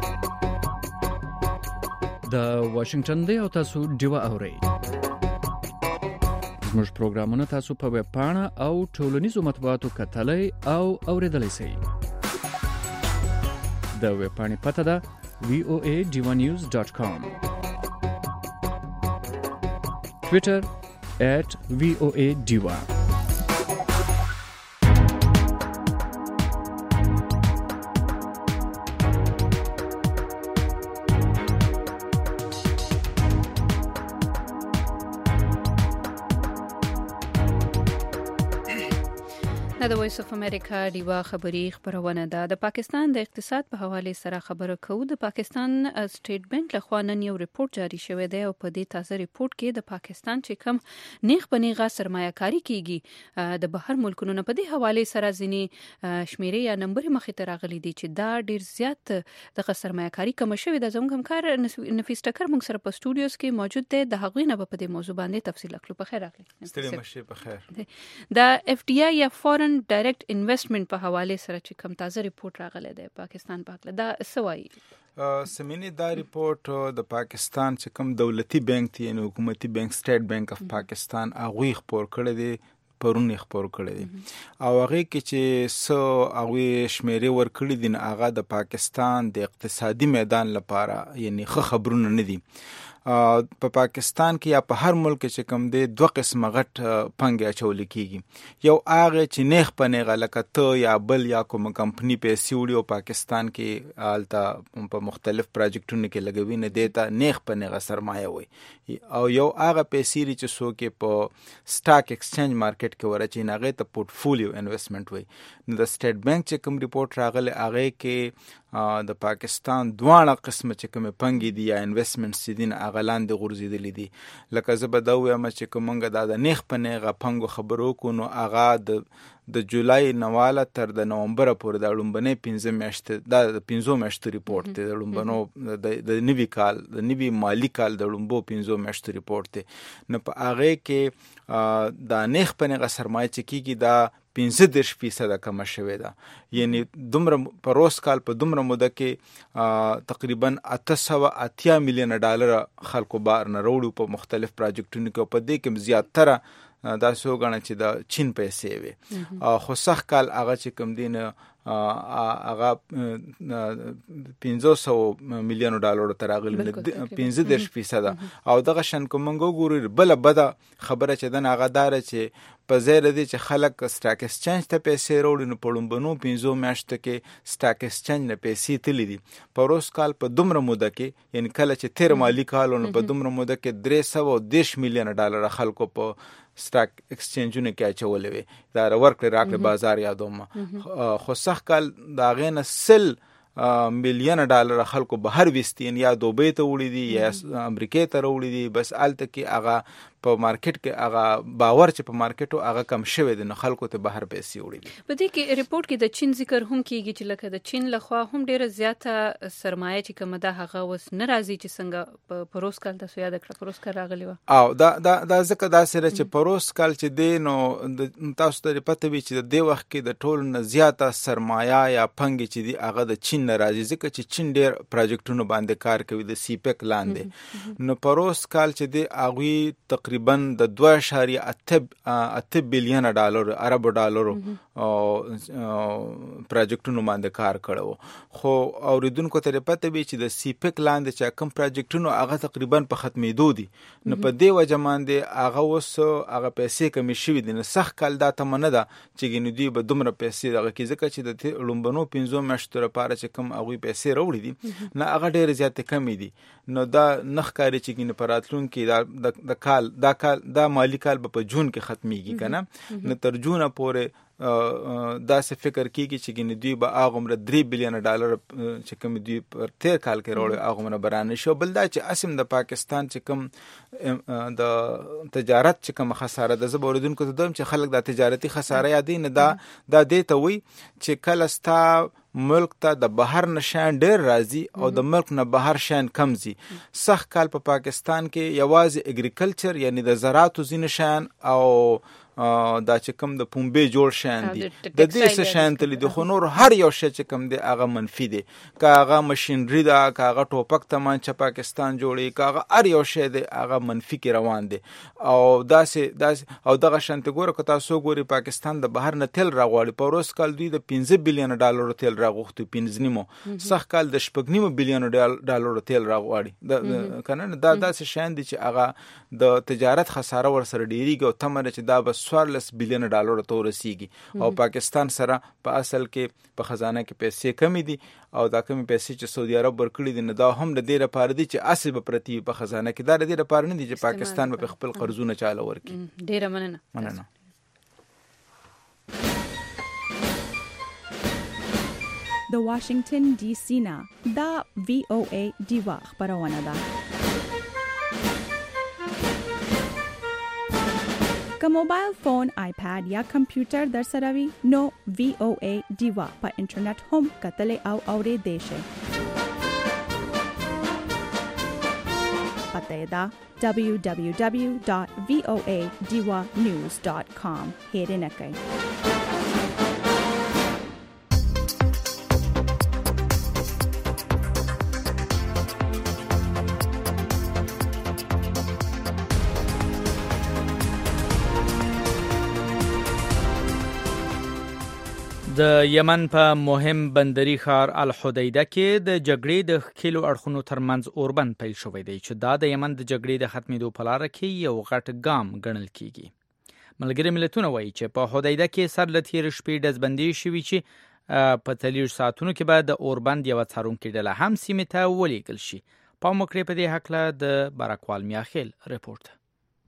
د واشنگټن دی او تاسو ډیوا اورئ. زموږ پروګرامونه تاسو په ویب پاڼه او ټولنیزو مطبوعاتو کتلای او اوریدلای شئ. د ویب پاڼې پته ده وی او ای ډیوا نیوز ډاټ کام. ټویټر ایٹ وی او ای ډیوا.
د وایس اف امریکا ډیوا خبری خبرونه ده. د پاکستان د اقتصاد په حواله سره خبره کوو. د پاکستان سټیټ بانک له خوا نن یو ریپورت جاری شوی دی او په دې تازه ریپورت کې د پاکستان چې کم نیغ بنیغه سرمایه‌کاري کیږي د بهر ملکونو په دې حواله سره ځینی شمیرې یا نمبر مخې ته راغلي دي چې دا ډیر زیات د سرمایه‌کاري کم شوی د زموږ همکار نفیس ټکر موږ سره په سټوډیوز کې موجود دی. د هغوی نه په دې موضوع باندې تفصیل اخلو. په خیر راغلی.
ستړي مشه په خیر.
د اف ډی آی یا فورن ډایرکټ انویسټمنت په حواله سره چې کوم تازه ریپورت راغلی دی پاکستان پاکله دا سوای
سمینی دا ریپورت د پاکستان چې کوم دولتي بانک دی یعنی حکومتي بانک سټیټ بانک اف پاکستان هغه خبر کړی دی پرون خبر کړی دی او هغه کې چې سو هغه شمیرې ور کړی دي هغه د پاکستان د اقتصادي میدان لپاره یعنی خه خبرونه نه دي. په پا پاکستان کې یا په هر ملک چې کوم دی دوه قسمه غټ پنګ اچول کیږي. یو هغه چې نیخ په نیغه لکه ته یا بل یا کوم کمپنی پیسې وړي او پاکستان کې آلته په مختلف پروجیکټونو کې لګوي نه دیتا نیخ په نیغه سرمایه وي. او یو هغه پیسې چې څوک په سٹاک ایکسچینج مارکیټ کې ورچې نه غي ته پورټفولیو انویسټمنټ وي. نو د سټیټ بانک چې کوم ریپورت راغلی هغه کې د پاکستان دواړه قسمه چې کوم پنګي دي یا انویسټمنټس چې دین اغلان د غورځیدلې دي. لکه زه به دا وایم چې کومنګ دا د نیخ په نیغه پنګو خبرو کو نو اغا د د جولای نواله تر د نومبر پورې د لومبنې پنځه میاشتې د پنځو میاشتو ریپورت دی د لومبنو د نوي کال د نوي مالی کال د لومبو پنځو میاشتو ریپورت دی. نو په هغه کې د نیخ په نغه سرمایه چې کیږي دا پنځه دېرش فیصده کمه شوې ده. یعنی دومره په روز کال په دومره موده کې تقریبا اته سوه اتیا میلیونه ډالر خلکو بار نه راوړي په مختلف پروجیکټونو کې. په دې کې زیاتره دا څو غنه چې د چین پیسې وي، خو سخت کال هغه چې کوم دین هغه پنځه سوه میلیونو ډالرو ته راغلی، پنځه دېرش فیصده. او دغه شان که موږ وګورو بله بده خبره چې ده هغه داره چې په ځای له دې چې خلک سټاک ایکسچینج ته پیسې راوړي، نو په لومبنو پنځو میاشتو کې سټاک ایکسچینج نه پیسې تللی دي. په روز کال په دومره موده کې، یعنی کله چې تیر مالی کال نو په دومره موده کې درې سوه دېرش میلیونه ډالر خلکو په سټاک ایکسچینجونه کې اچولې وي. دا ورکړې راکړې بازار یادوم. خو سخت کال د هغې نه سل میلیونه ډالر خلکو بهر ویستي، یا دوبۍ ته وړي دي یا امریکې ته راوړي دي. بس هلته کې هغه په مارکیټ کې هغه باور چې په مارکیټو هغه کم شوی دی، نو خلکو ته بهر پیسې وړي دي.
په دې کې ریپورت کې د چین ذکر هم کیږي چې لکه د چین لخوا هم ډیره زیاته سرمایه چې کومه ده هغه اوس نه راځي چې څنګه په پروس کال تاسو یاد کړه پروس کال راغلی و.
او دا دا دا ځکه داسې ده چې پروس کال چې دی نو تاسو ته پته وي چې د دې وخت کې د ټولو نه زیاته سرمایه یا پنګې چې دی هغه د چین نه راځي، ځکه چې چین ډیر پروجیکټونو باندې کار کوي د سی پیک لاندې. نو پروس کال چې دی هغوی تقریبا د دوه اشاریه اته بیلیونه ډالر عربو ډالرو پروجیکټونو باندې کار کړو. خو اوریدونکو ته پته وي چې د سی پیک لاندې چې کوم پروجیکټونو هغه تقریبا په ختمېدو دي، نو په دې وجه باندې هغه اوس هغه پیسې کمې شوي دي. نو سخت کال دا تمه نه ده چې ګینې دوی به دومره پیسې دغه کې، ځکه چې د لومبنو پنځو میاشتو لپاره چې کوم هغوی پیسې راوړي دي نه هغه ډېرې زیاتې کمې دي. نو دا نه ښکاري چې ګینې په راتلونکي دا د کال دا کال دا مالی کال به په جون کې ختمیږي که نه، نو تر جونه پورې داسې فکر کیږي چې ګینې دوی به هغومره درې بیلیونه ډالر چې کوم دوی پر تیر کال کې راوړي هغومره به رانه شي. بل دا چې اسیم د پاکستان چې کوم د تجارت چې کوم خساره ده، زه به اورېدونکو ته دویم چې خلک دا تجارتي خساره یادوي، نه دا دا دې ته وایي چې کله ستا ملک ته د بهر نه شیان ډېر راځي او د ملک نه بهر شیان کم ځي. سخت کال په پاکستان کې یوازې اګریکلچر یعنی د زراعتو ځینې شیان او دا چې کوم د پنبې جوړ شیان دي د دې څه شیان تللی دي، خو نور هر یو شی چې کوم دی هغه منفي دی. که هغه مشینري ده، که هغه ټوپک تمانچه پاکستان جوړوي، که هغه هر یو شی دی هغه منفي کې روان دی. او داسې داسې او دغه شانتې ګوره که تاسو ګورئ پاکستان د بهر نه تیل راغواړي. په ورځ کال دوی د پنځه بیلیونه ډالرو تیل راغوښتي، پنځه نیمو سخت کال د شپږ نیمو بیلیونو ډالرو تیل راغواړي که نه. دا داسې شیان دي چې هغه د تجارت خساره ورسره ډېرېږي او تمه ده چې دا به څوارلس بیلیونه ډالرو ته ورسیږي. او پاکستان سره په اصل کې په خزانه کې پیسې کمې دي، او دا کمې پیسې چې سعودي عرب ورکړي دي نو دا هم د دې لپاره دي چې اصل به پرتې وي په خزانه کې. دا د دې لپاره نه دي چې پاکستان به خپل قرضونه چاله ورکړي.
ډېره مننه.
مننه.
د واشنگټن ډي سي نه دا وی او ای ډیوا خبرونه ده. که موبایل فون، آیپاد یا کمپیوټر در سره وي نو وی او ای ډیوا په انټرنیټ هم کتلی او اورېدی شئ. پته یې ده دبلیو دبلیو دبلیو ډاټ وی او ای ډیوا نیوز ډاټ کام. هیرې نه کوئ.
د یمن په مهم بندري ښار الحدیده کې د جګړې د ښکېلو اړخونو ترمنځ اوربند پیل شوی دی چې دا د یمن د جګړې د ختمېدو په لاره کې یو غټ ګام ګڼل کیږي. ملګري ملتونه وایي چې په حدیده کې سر له تېرې شپې ډزبندي شوي چې په څلوېښت ساعتونو کې به د اوربند یوه څارونکې ډله هم سیمې ته ولېږل شي. پام وکړئ په دې هکله د برکوال میاخیل رپورټ.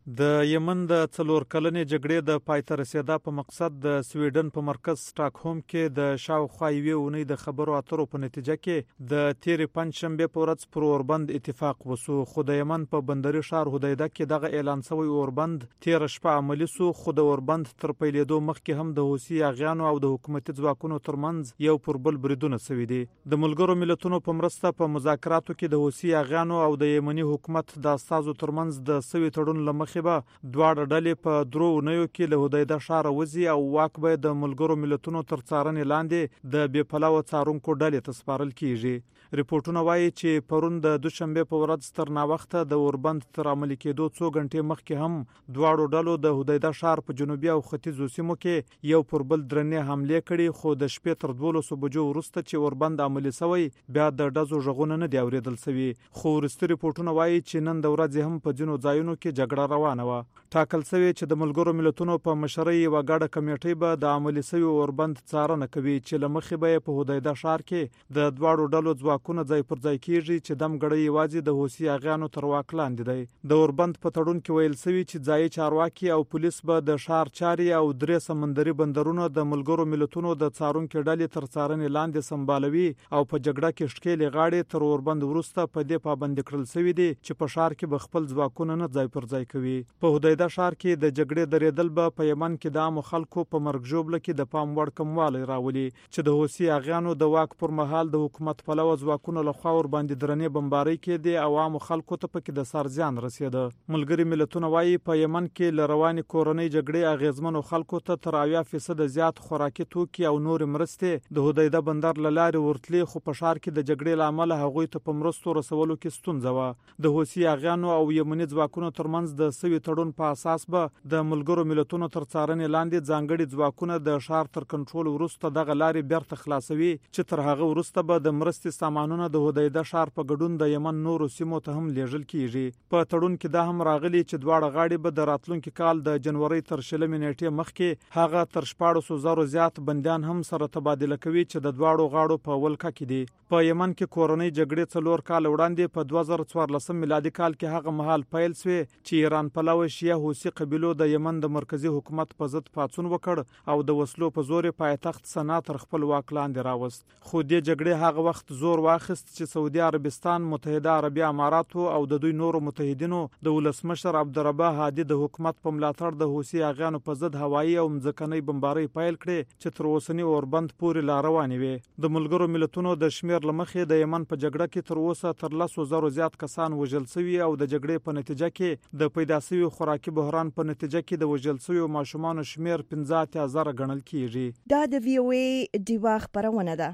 د یمن د څلور کلنې جګړې د پای ته رسیدا په مقصد د سویډن په مرکز سټاکهوم کې د شاوخوا یوې اونۍ د خبرو اترو په نتیجه کې د تیرې پنجشنبې په ورځ پر اوربند اتفاق وسو، خو د یمن په بندري ښار هدیده کې دغه اعلان شوی اوربند تیره شپه عملي سو، خو د اوربند تر پیلېدو مخکې هم د حوثي اغیانو او د حکومتي ځواکونو ترمنځ یو پر بل بریدونه سوي دي. د ملګرو ملتونو په مرسته په مذاکراتو کې د حوثي اغیانو او د یمني حکومت د استازو ترمنځ د سوي تړون له مخې به دواړه ډلې په درو اونیو کې له هدیده ښاره وځي او واک به د ملګرو ملتونو تر څارنې لاندې د بې پلوه څارونکو ډلې ته سپارل کیږي. ریپورټونه وایي چې پرون د دوشنبه په ورځ تر ناوخته د اوربند تر عملي کېدو څو غنټې مخکې هم دواړو ډلو د هدیده ښار په جنوبي او ختیځو سیمو کې یو پر بل درنې حملې کړي، خو د شپې تر دولسو بجو وروسته چې اوربند عملي شوی بیا د ډزو غږونه نه دی اورېدل شوي. خو وروستي ریپورټونه وایي چې نن د ورځې هم په ځینو ځایونو کې جګړه روانه وه. ټاکل شوی چې د ملګرو ملتونو په مشرۍ یوه ګډه کمیټۍ به د عملي شوي اوربند څارنه کوي چې له مخې به یې په هدیده ښار کې د دواړو ډلو ځواکونه ځای پر ځای کیږي چې دم ګړی یوازې د حوثي اغیانو تر واک لاندې دی. د اوربند په تړون کې ویل شوي چې ځایي چارواکي او پولیس به د ښار چاري او درې سمندري بندرونه د ملګرو ملتونو د څارونکو ډلې تر څارنې لاندې سمبالوي او په جګړه کې ښکېلې غاړې تر اوربند وروسته په دې پابند کړل شوي دي چې په ښار کې به خپل ځواکونه نه ځای پر ځای کوي. په هدیده ښار کې د جګړې درېدل به په یمن کې د عامو خلکو په مرګ ژوبله کې د پام وړ کموالی راولي چې د حوثي اغیانو د واک پر مهال د حکومت پلوه ځواکونو لخوا ورباندې درنې بمبارۍ کېدې او عامو خلکو ته پکې د سر زیان رسېده. ملګري ملتونه وایي په یمن کې له روانې کورنۍ جګړې اغېزمنو خلکو ته تر اویا فیصده زیات خوراکي توکي او نورې مرستې د هدیده بندر له لارې ورتلې، خو په ښار کې د جګړې له امله هغوی ته په مرستو رسولو کې ستونزه وه. د حوثي اغیانو او یمني ځواکونو ترمنځ د سوي تړون په اساس به د ملګرو ملتونو تر څارنې لاندې ځانګړي ځواکونه د ښار تر کنټرول وروسته دغه لارې بیرته خلاصوي چې تر هغه وروسته به د مرستې سامانونه د هدیده ښار په ګډون د یمن نورو سیمو ته هم لیږل کیږي. په تړون کې دا هم راغلي چې دواړه غاړې به د راتلونکي کال د جنوري تر شلمې نیټې مخکې هغه تر شپاړسو زرو زیات بندیان هم سره تبادله کوي چې د دواړو غاړو په ولکه کې دي. په یمن کې کورنۍ جګړې څلور کال وړاندې په دوه زره څوارلسم میلادي کال کې هغه مهال پیل شوې چې ایران پلوه شیعه حوثي قبیلو د یمن د مرکزی حکومت په ضد پاڅون وکړ او د وسلو په زور پایتخت سنا تر خپل واک لاندې راوست. خو دې جګړې هغه وخت زور واخیست چې سعودي عربستان، متحده عربي اماراتو او د دوی نورو متحدینو د ولسمشر عبدالربه هادي د حکومت په ملاتړ د حوثي اغیانو په ضد هوایي او مځکنۍ بمبارۍ پیل کړې چې تر اوسني اوربند پورې لا روانې وې. د ملګرو ملتونو د شمېر له مخې د یمن په جګړه کې تر اوسه تر لسو زرو زیات کسان وژل شوي او د جګړې په نتیجه کې د پیدا شوي خوراکي بحران په نتیجه کې د وژل شویو ماشومانو شمېر پنځه اتیا زره ګڼل کیږي.
دا د وی او ای ډیوا خبرونه ده.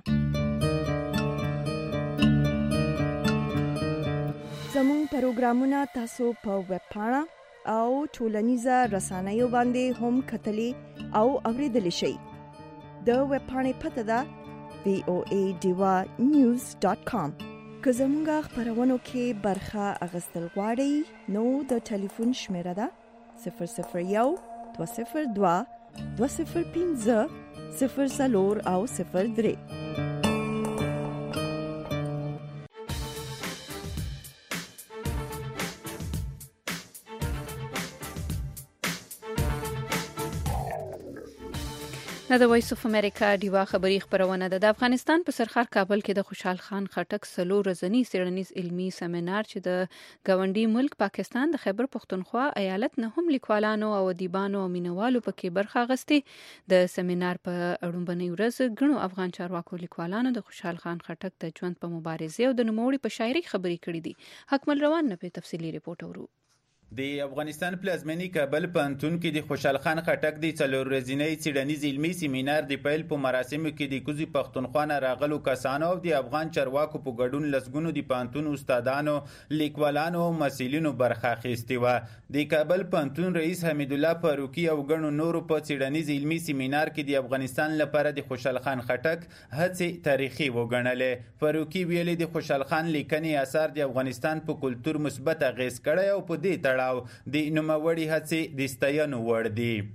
زموږ پروګرامونه تاسو په ویب پاڼه او ټولنیزه رسنیو باندې هم کتلی او اوریدلی شئ. د ویب پاڼې پته ده وی او ای ډیوا نیوز ډاټ کام. که زموږ خبرونو کې برخه اخیستل غواړئ نو د ټلیفون شمیره ده صفر صفر یو دوه صفر دوه دوه صفر پنځه صفر څلور او صفر درې.
د وایس اف امریکا ډیوا خبری خبرونه ده. د افغانستان په سرخار کابل کې د خوشحال خان خټک سلو رزنی سیړنیز علمی سیمینار چې د ګاونډي ملک پاکستان د خیبر پختونخوا ایالت نه هم لیکوالانو او ادیبانو او مینوالو پکې برخه اخیستې. د سیمینار په اړوندنۍ ورځ غنو افغان چارواکو لیکوالانو د خوشحال خان خټک د ژوند په مبارزه او د نوموړي په شاعري خبرې کړې دي. حکمل روان نه په تفصیلی ریپورت ورو.
د افغانستان پلازمینی کابل پوهنتون کې د خوشحال خان خټک د څلور ورځنی څیړنیز علمي سیمینار د پیل په مراسمو کې د کوزي پښتونخوا نه راغلو کسانو او د افغان چارواکو په ګډون لسګونو د پوهنتون استادانو، لیکوالانو او مسؤلینو برخه اخیستې وه. د کابل پوهنتون رئیس حمید الله فاروقي او ګڼو نورو په څیړنیز علمي سیمینار کې د افغانستان لپاره د خوشحال خان خټک هڅې تاریخي وګڼلې. فاروقي ویلي د خوشحال خان لیکنې اثار د افغانستان په کلتور مثبت اغیز کړی او په دې تړاو د نوموړي هڅې د ستاینو وړ دي.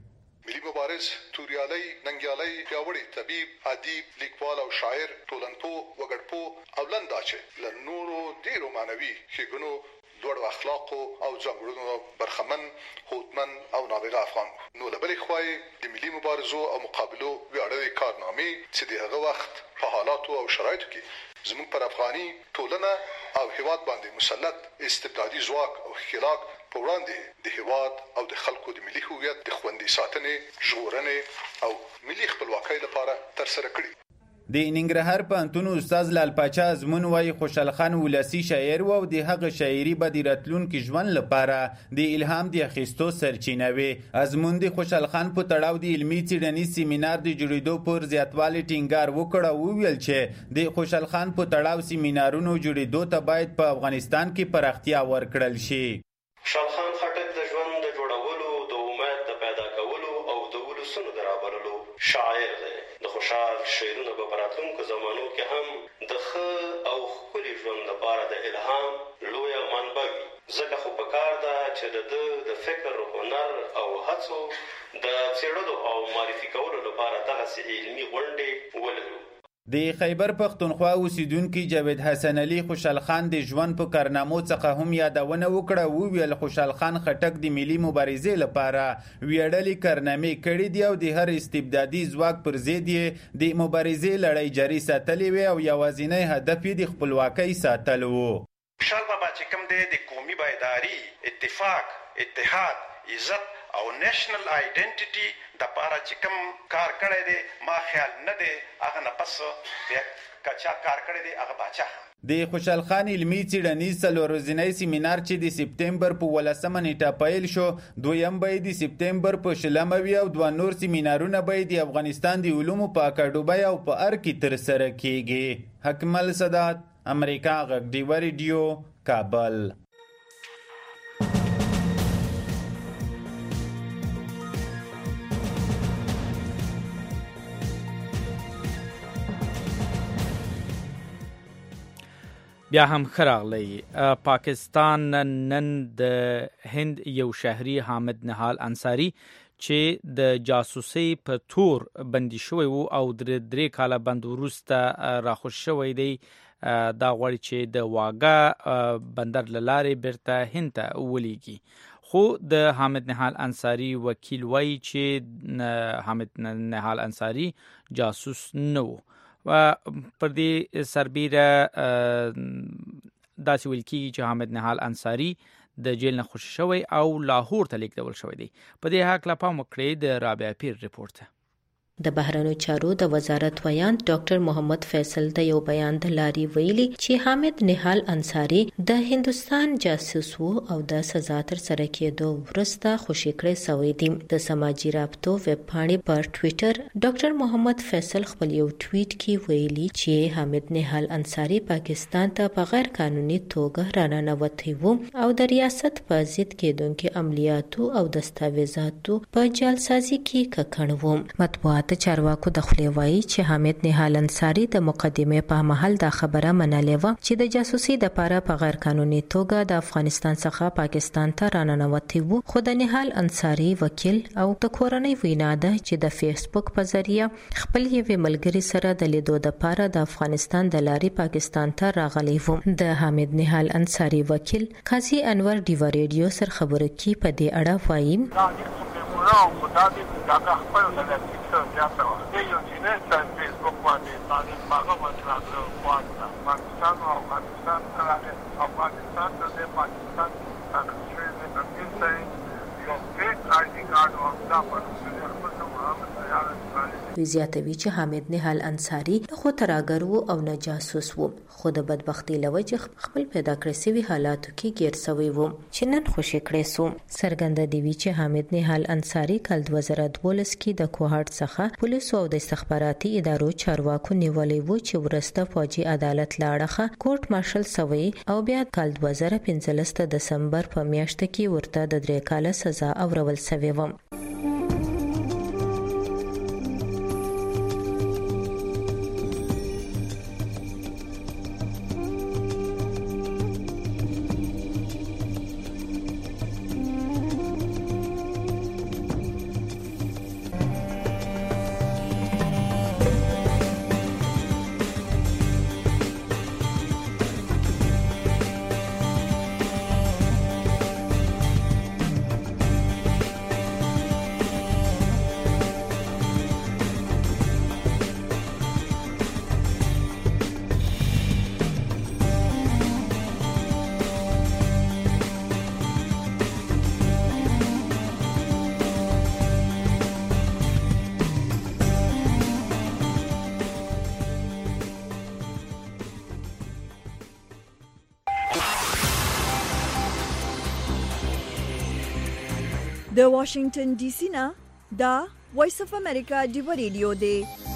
ملي مبارز توریالي ننګیالي پیاوړي طبيب ادیب لیکوال او شاعر ټولنپو وګړپو او لنداچه لنورو ډیرو مانوي ښېګڼو لوړ اخلاق او ځانګړنو برخمن هوتمن او نابغه افغان نو لبلې خوای د ملي مبارزو او مقابلو ویاړلې کارنامې چې د هغه وخت په حالاتو او شرایطو کې زموږ پر افغاني ټولنه او هیواد باندې مسلط استبدادي ځواک او خلاق په وړاندې د هیواد او د خلکو د ملي هویت د خوندي ساتنې ژغورنې او ملي خپلواکۍ لپاره تر سره کړي.
د ننګرهار پوهنتون استاد لال پاچا ازمون وايي خوشحال خان ولسی شاعر و او د هغه شاعري به د راتلونکي ژوند لپاره د الهام د اخیستو سرچینه وي. ازمون د خوشحال خان په تړاو د علمي څېړنیز سیمینار د جوړېدو پر زیاتوالي ټینګار وکړ او وویل چې د خوشحال خان په تړاو سیمینارونو جوړېدو ته باید په افغانستان کې پراختیا ورکړل شي.
خوشحال خان خټک د ژوند د جوړولو، د امید د پیدا کولو او د ولسونو د رابللو شاعر دی. د خوشحال شعرونه په راتلونکو زمانو کې هم د ښه او ښکلي ژوند لپاره د الهام لویه منبع وي. ځکه خو پکار ده چې د ده د فکر، هنر او هڅو د څېړلو او معرفي کولو لپاره دغسې علمي غونډې ولرو.
د خیبر پختونخوا اوسیدونکي جاوید حسن علي خوشحال خان د ژوند په کارنامو څخه هم یادونه وکړه. وویل خوشحال خان خټک د ملي مبارزې لپاره ویاړلې کارنامې کړې دي او د هر استبدادي ځواک پر ضد یې د مبارزې لړۍ جاري ساتلې وې او یوازینی هدف یې د خپلواکۍ ساتل و.
خوشحال بابا چې کوم دی د قومي بیداري، اتفاق، اتحاد، عزت او نېشنل آیډنټیټي د پاره چې کوم کار کړی دی ما خیال نه دی هغه نه پس بیا کچا کار کړی دی هغه باچا.
د خوشحال خان علمي څېړنیز څلور ورځنی سیمینار چې د سپتمبر په ولسمه نیټه پیل شو، دویم به د سپتمبر په شلمه وي او دوه نور سیمینارونه به د افغانستان د علومو په اکاډمۍ او په ار کې ترسره کیږي. حکمل سادات، امریکا غږ ډیوه ریډیو، کابل.
بیا هم خراغلی پاکستان نن د هند یو شهري حامد نهال انصاری چې د جاسوسي په تور بندي شوی وو او درې درې کاله بند وروسته راخوش شوی دی. دا غواړي چې د واګه بندر لارې بیرته هند ته ولیږي. خو د حامد نهال انصاری وکیل وایي چې حامد نهال انصاری جاسوس نه و و پر دې سربیره داسې ویل کېږي چې حامد نهال انصاری د جیل نه خوشي شوی او لاهور ته لیږدول شوی دی. په دې هکله پام وکړئ د رابعه پیر رپورټ.
د بهرنیو چارو د وزارت ویان ډاکټر محمد فیصل د یو بیان د لاري ویلي چې حامد نهال انصاری د هندستان جاسوس وو او د سزا تر سره کېدو وروسته خوشي کړی شوی دی. د سماجي رابطو ویب پاڼې پر ټوئیټر ډاکټر محمد فیصل خپل یو ټویټ کې ویلي چې حامد نهال انصاری پاکستان ته په غیر قانوني توګه راننوتی وو او د ریاست په ضد کېدونکو عملیاتو او دستاویزاتو په جعلسازي کې ککړ وو. مطبوعات د چارواکو د خولې وایي چې حامد نهال انصاری د مقدمې په محل دا خبره منلې وه چې د جاسوسي د پاره په غیر قانوني توګه د افغانستان څخه پاکستان ته راننوتی وو. خو د نهال انصاری وکیل او د کورنۍ وینا ده چې د فیسبوک په ذریعہ خپل یوې ملګری سره د لیدو د پاره د افغانستان د لاري پاکستان ته راغلی وو. د حامد نهال انصاری وکیل قاضي انور ډیوه ریډیو سره خبرو کې په دې اړه وایي
دا خپل د څه زیاته و د یو چې نه د فیسبوک باندې تاسو هغه مطلب واټس پاکستان او افغانستان سره افغانستان د پاکستان څخه چې د پاکستان یو فیک آی ډي کارت او دا په خپل نوم
دوی زیاتوي چې حامد نهال انصاری خو تراګر وو او نه جاسوس وو، خو د بدبختی لوجه خپل پیدا کړی سوي حالاتو کې گیر سوی وو چې نن خوشی کړی سو. څرګنده دی چې حامد نهال انصاری کال دوه زره دولس کې د کوهاټ څخه پولیسو او د استخباراتي ادارو چارواکو نیولې وو چې ورسته فوجي عدالت لاړه کورټ مارشل سوی او بیا کال دوه زره پنځلس د دسمبر په میاشت کې ورته د درې کاله سزا اورول سوی و.
د واشنگټن ډي سي نه دا وایس اف امریکا دی ریډیو دی.